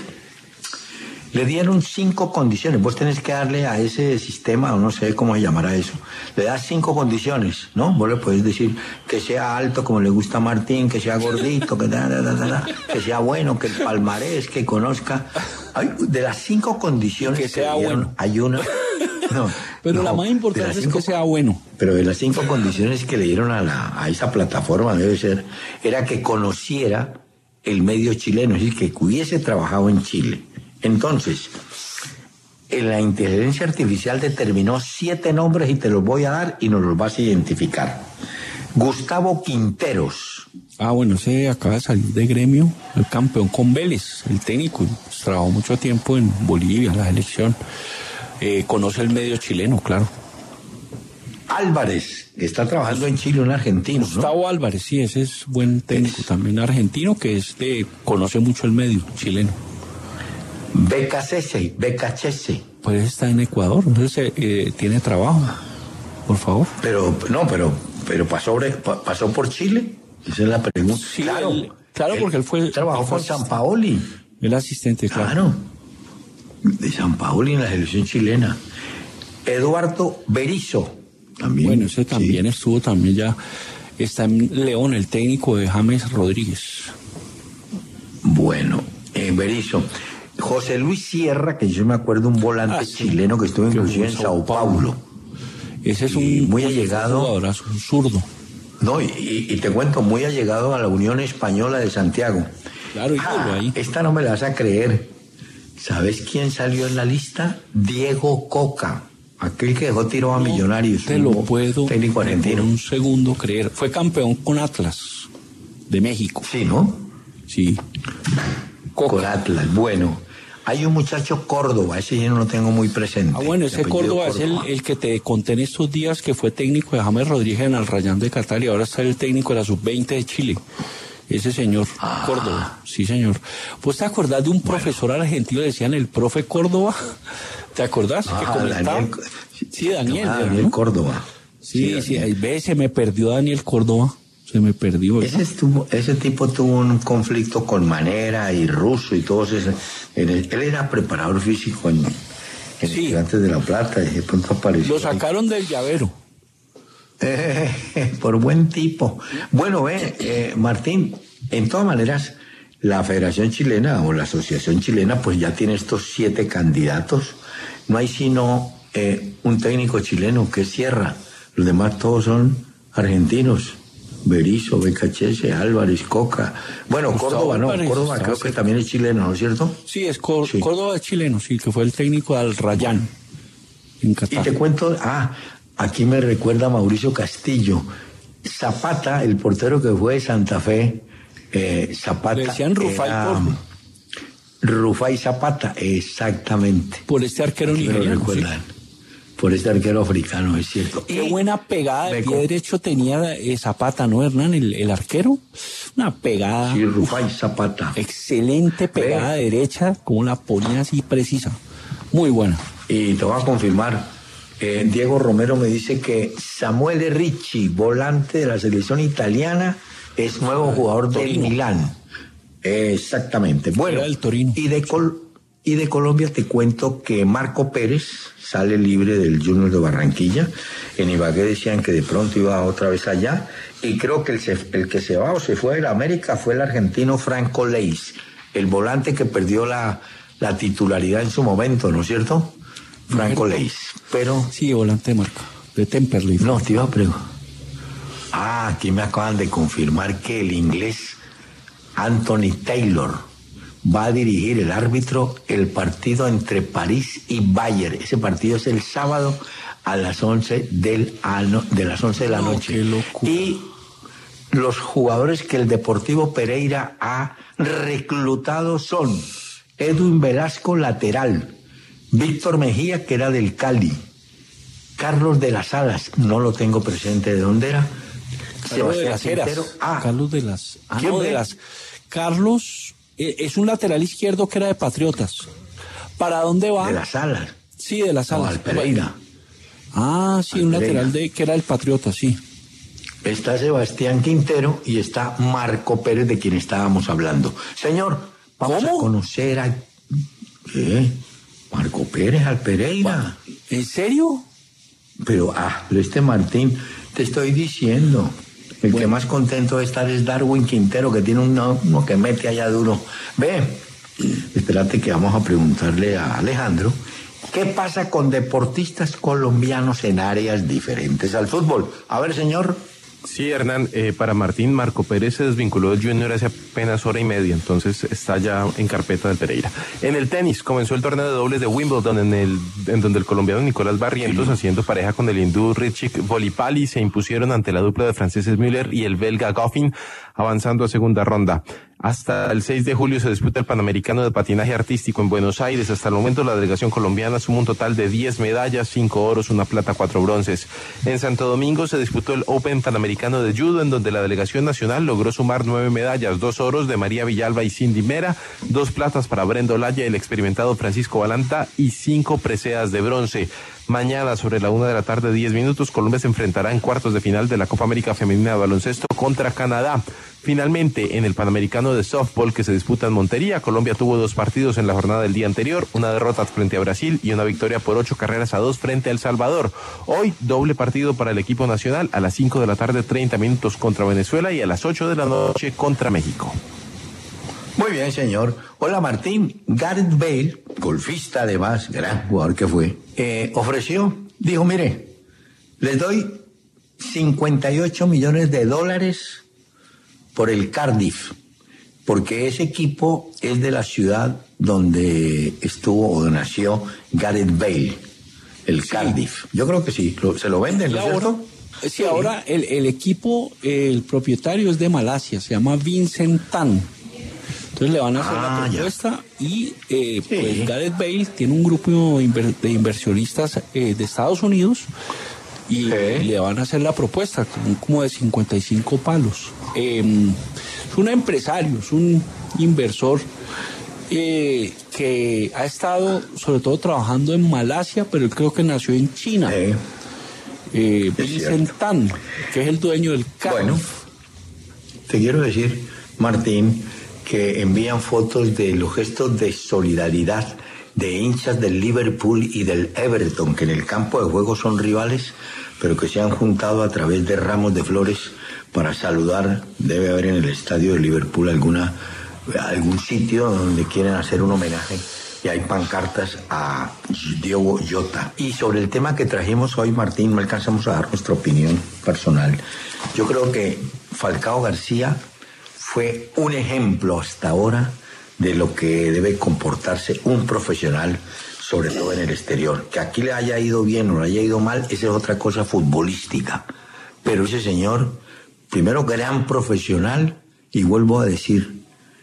Le dieron cinco condiciones. Vos tenés que darle a ese sistema, o no sé cómo se llamará eso. Le das cinco condiciones, ¿no? Vos le podés decir que sea alto como le gusta a Martín, que sea gordito, que, da, da, da, da, que sea bueno, que el palmarés, que conozca. Ay, de las cinco condiciones que sea que dieron, bueno. Hay una. No, pero no, la más importante cinco, es que sea bueno. Pero de las cinco condiciones que le dieron a, la, a esa plataforma, debe ser, era que conociera el medio chileno, es decir, que hubiese trabajado en Chile. Entonces, en la inteligencia artificial determinó siete nombres y te los voy a dar y nos los vas a identificar. Gustavo Quinteros. Ah, bueno, ese acaba de salir de Gremio, el campeón con Vélez, el técnico, pues, trabajó mucho tiempo en Bolivia, la selección, eh, conoce el medio chileno, claro. Álvarez, que está trabajando en Chile, un argentino, ¿no? Gustavo Álvarez, sí, ese es buen técnico, es... también argentino, que es de, conoce mucho el medio chileno. Beca Cese, Beca Chese. Pues está en Ecuador, entonces eh, tiene trabajo, por favor. Pero, no, pero, pero pasó, pasó por Chile, esa es la pregunta. Sí, claro, él, claro, porque él fue... Él trabajó él fue con San Paoli. El asistente, claro. Claro, de San Paoli en la selección chilena. Eduardo Berizzo. También, bueno, ese también sí. Estuvo también ya, está en León, el técnico de James Rodríguez. Bueno, eh, Berizzo. José Luis Sierra, que yo me acuerdo, un volante ah, sí. chileno que estuvo inclusive en Sao Paulo. Paulo. Ese es un muy allegado. Un un zurdo. No, y, y te cuento, muy allegado a la Unión Española de Santiago. Claro, y ah, ahí. Esta no me la vas a creer. ¿Sabes quién salió en la lista? Diego Coca. Aquel que dejó tirado a no, Millonarios. Te lo puedo técnico argentino. Por un segundo creer. Fue campeón con Atlas de México. Sí, ¿no? Sí. Coca. Con Atlas. Bueno, hay un muchacho Córdoba, ese yo no lo tengo muy presente. Ah, bueno, ese Córdoba, Córdoba es el, el que te conté en estos días, que fue técnico de James Rodríguez en Al Rayán de Qatar y ahora está el técnico de la sub veinte de Chile. Ese señor ah. Córdoba, sí señor. ¿Vos te acordás de un bueno. profesor argentino, le decían el profe Córdoba? ¿Te acordás? Ah, que comentaba. Daniel, sí, Daniel. Ah, Daniel ¿no? Córdoba. Sí, sí, sí, ve, se me perdió Daniel Córdoba. Se me perdió. Ese, estuvo, ese tipo tuvo un conflicto con Manera y Russo y todos esos. Él era preparador físico en, en sí. Estudiantes de La Plata y de pronto apareció. Lo sacaron ahí. Del llavero. Eh, por buen tipo. Bueno, ve, eh, Martín, en todas maneras, la Federación Chilena o la Asociación Chilena pues ya tiene estos siete candidatos. No hay sino eh, un técnico chileno que es Sierra. Los demás todos son argentinos. Berizzo, Becachese, Álvarez, Coca. Bueno, Gustavo Córdoba no, Álvarez, Córdoba creo que también es chileno, ¿no es cierto? Sí, es Cor- sí. Córdoba es chileno, sí, que fue el técnico del Rayán en Qatar. Y te cuento, ah, aquí me recuerda Mauricio Castillo. Zapata, el portero que fue de Santa Fe, eh, Zapata. Le decían Rufai Porro. Rufai Zapata, exactamente. Por este arquero nigeriano. recuerdan. ¿Sí? Por este arquero africano, es cierto. Qué y buena pegada de pie derecho tenía eh, Zapata, ¿no, Hernán? El, el arquero. Una pegada. Sí, Rufai Zapata. Excelente pegada Ve. derecha, como la ponía así precisa. Muy buena. Y te voy a confirmar. Eh, Diego Romero me dice que Samuel Ricci, volante de la selección italiana, es nuevo jugador del Milán. Eh, exactamente. Bueno, Era el Torino. Y de, Col- y de Colombia te cuento que Marco Pérez sale libre del Junior de Barranquilla. En Ibagué decían que de pronto iba otra vez allá. Y creo que el, se, el que se va o se fue de la América fue el argentino Franco Leis, el volante que perdió la, la titularidad en su momento, ¿no es cierto? Franco Leis. Pero... Sí, volante de marca, de Temperley. No, te iba a preguntar. Ah, aquí me acaban de confirmar que el inglés Anthony Taylor va a dirigir el árbitro el partido entre París y Bayern. Ese partido es el sábado a las once del ano, de las once de la noche. Qué locura. Y los jugadores que el Deportivo Pereira ha reclutado son Edwin Velasco, lateral, Víctor Mejía, que era del Cali, Carlos de las Alas, no lo tengo presente de dónde era, Carlos de las Heras. Ah, Carlos de las... Ah, no, de las... Carlos eh, es un lateral izquierdo que era de Patriotas. ¿Para dónde va? De las Alas. Sí, de las Alas. No, al Pereira. Ah, sí, al un Pereira. Lateral de que era el Patriota, sí. Está Sebastián Quintero y está Marco Pérez, de quien estábamos hablando. Señor, vamos ¿Cómo? a conocer a... ¿Qué? Marco Pérez al Pereira. ¿En serio? Pero, ah, pero este Martín, te estoy diciendo, el bueno. que más contento de estar es Darwin Quintero, que tiene uno, uno que mete allá duro. Ve, espérate que vamos a preguntarle a Alejandro, ¿qué pasa con deportistas colombianos en áreas diferentes al fútbol? A ver, señor. Sí, Hernán, eh, para Martín, Marco Pérez se desvinculó del Junior hace apenas hora y media, entonces está ya en carpeta del Pereira. En el tenis, comenzó el torneo de dobles de Wimbledon, en el en donde el colombiano Nicolás Barrientos, sí, haciendo pareja con el hindú Richik Volipali, se impusieron ante la dupla de franceses Müller y el belga Goffin, avanzando a segunda ronda. Hasta el seis de julio se disputa el Panamericano de Patinaje Artístico en Buenos Aires. Hasta el momento la delegación colombiana suma un total de diez medallas, cinco oros, una plata, cuatro bronces. En Santo Domingo se disputó el Open Panamericano de Judo, en donde la delegación nacional logró sumar nueve medallas, dos oros de María Villalba y Cindy Mera, dos platas para Brenda Olaya y el experimentado Francisco Balanta y cinco preseas de bronce. Mañana, sobre la una de la tarde, diez minutos, Colombia se enfrentará en cuartos de final de la Copa América Femenina de Baloncesto contra Canadá. Finalmente, en el Panamericano de Softball que se disputa en Montería, Colombia tuvo dos partidos en la jornada del día anterior, una derrota frente a Brasil y una victoria por ocho carreras a dos frente a El Salvador. Hoy, doble partido para el equipo nacional a las cinco de la tarde, treinta minutos contra Venezuela y a las ocho de la noche contra México. Muy bien, señor. Hola, Martín. Gareth Bale, golfista además, gran jugador que fue, eh, ofreció, dijo, mire, les doy cincuenta y ocho millones de dólares por el Cardiff, porque ese equipo es de la ciudad donde estuvo o nació Gareth Bale, el sí. Cardiff. Yo creo que sí, lo, se lo venden, ¿no es cierto? Sí, sí, ahora el, el equipo, el propietario es de Malasia, se llama Vincent Tan. Entonces le van a hacer ah, la propuesta ya. y eh, sí. pues Gareth Bale tiene un grupo inver- de inversionistas eh, de Estados Unidos y sí. le van a hacer la propuesta como, como de cincuenta y cinco palos. Eh, es un empresario, es un inversor eh, que ha estado sobre todo trabajando en Malasia, pero él creo que nació en China. Sí. Eh, Vincent Tan, que es el dueño del carro. Bueno, te quiero decir, Martín, que envían fotos de los gestos de solidaridad de hinchas del Liverpool y del Everton, que en el campo de juego son rivales, pero que se han juntado a través de ramos de flores para saludar. Debe haber en el estadio de Liverpool alguna algún sitio donde quieren hacer un homenaje y hay pancartas a Diogo Jota. Y sobre el tema que trajimos hoy, Martín, no alcanzamos a dar nuestra opinión personal. Yo creo que Falcao García fue un ejemplo hasta ahora de lo que debe comportarse un profesional, sobre todo en el exterior. Que aquí le haya ido bien o le haya ido mal, esa es otra cosa futbolística. Pero ese señor, primero gran profesional, y vuelvo a decir,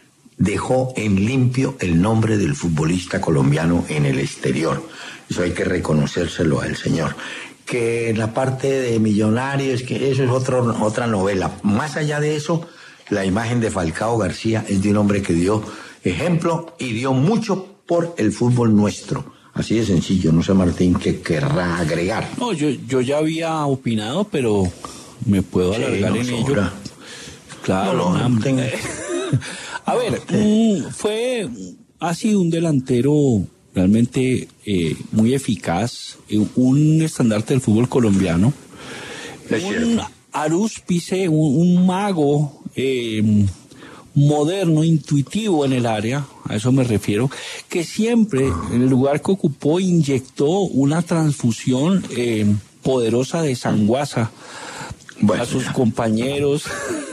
dejó en limpio el nombre del futbolista colombiano en el exterior. Eso hay que reconocérselo al señor. Que en la parte de millonarios, que eso es otro, otra novela. Más allá de eso, la imagen de Falcao García es de un hombre que dio ejemplo y dio mucho por el fútbol nuestro. Así de sencillo. No sé, Martín, qué querrá agregar. No, yo, yo ya había opinado, pero me puedo alargar sí, no en sobra. ello. Claro. No, no, tengo... A ver, um, fue, ha sido un delantero realmente eh, muy eficaz, un estandarte del fútbol colombiano. Es un arúspice, un, un mago eh, moderno, intuitivo en el área, a eso me refiero, que siempre en el lugar que ocupó inyectó una transfusión eh, poderosa de sanguaza bueno, a sus ya. compañeros.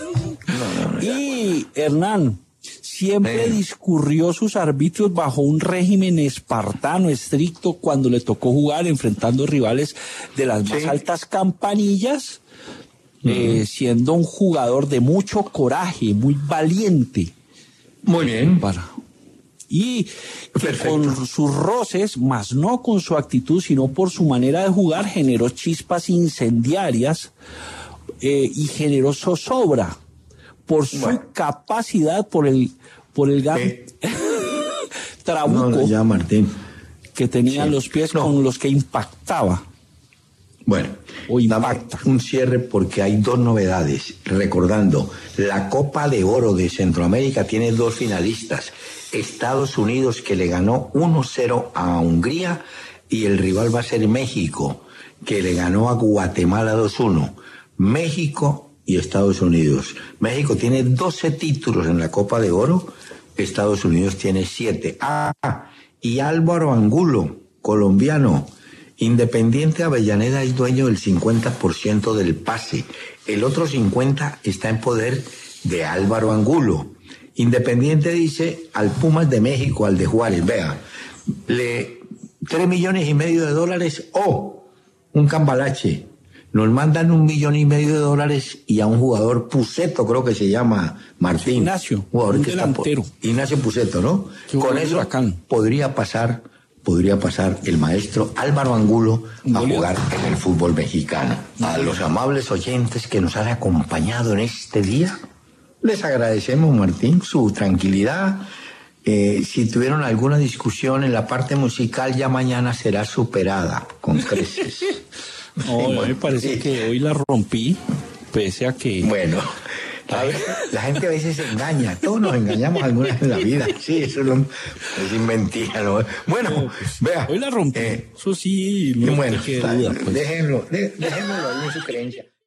No, no, no, y Hernán siempre eh. discurrió sus arbitrios bajo un régimen espartano estricto cuando le tocó jugar enfrentando rivales de las sí. más altas campanillas. Eh, siendo un jugador de mucho coraje, muy valiente. Muy bien. Para, y que con sus roces, más no con su actitud, sino por su manera de jugar, generó chispas incendiarias eh, y generó zozobra por su bueno. capacidad, por el, por el gran eh. trabuco no, ya, Martín. que tenía sí. los pies no. con los que impactaba. Bueno, dame un cierre porque hay dos novedades. Recordando, la Copa de Oro de Centroamérica tiene dos finalistas. Estados Unidos, que le ganó uno cero a Hungría, y el rival va a ser México, que le ganó a Guatemala dos uno. México y Estados Unidos. México tiene doce títulos en la Copa de Oro, Estados Unidos tiene siete. Ah, y Álvaro Angulo, colombiano, Independiente Avellaneda es dueño del cincuenta por ciento del pase. El otro cincuenta por ciento está en poder de Álvaro Angulo. Independiente dice al Pumas de México, al de Juárez, vea, le tres millones y medio de dólares o un cambalache. Nos mandan un millón y medio de dólares y a un jugador Puceto, creo que se llama Martín. Ignacio, jugador un que delantero. Está por, Ignacio Puceto, ¿no? Qué Con eso huracán. podría pasar, podría pasar el maestro Álvaro Angulo a Bolívar. jugar en el fútbol mexicano. A los amables oyentes que nos han acompañado en este día, les agradecemos, Martín, su tranquilidad. Eh, si tuvieron alguna discusión en la parte musical, ya mañana será superada con creces. No, Bueno, me parece sí. que hoy la rompí, pese a que... Bueno, a ver, la gente a veces se engaña, todos nos engañamos alguna vez en la vida. Sí, eso no, es mentira, ¿no? Bueno, No, pues, vea. hoy la rompí, eh, eso sí, no bueno, te quede está duda. bien, Pues. déjenlo, dé- déjenmelo ahí en su creencia.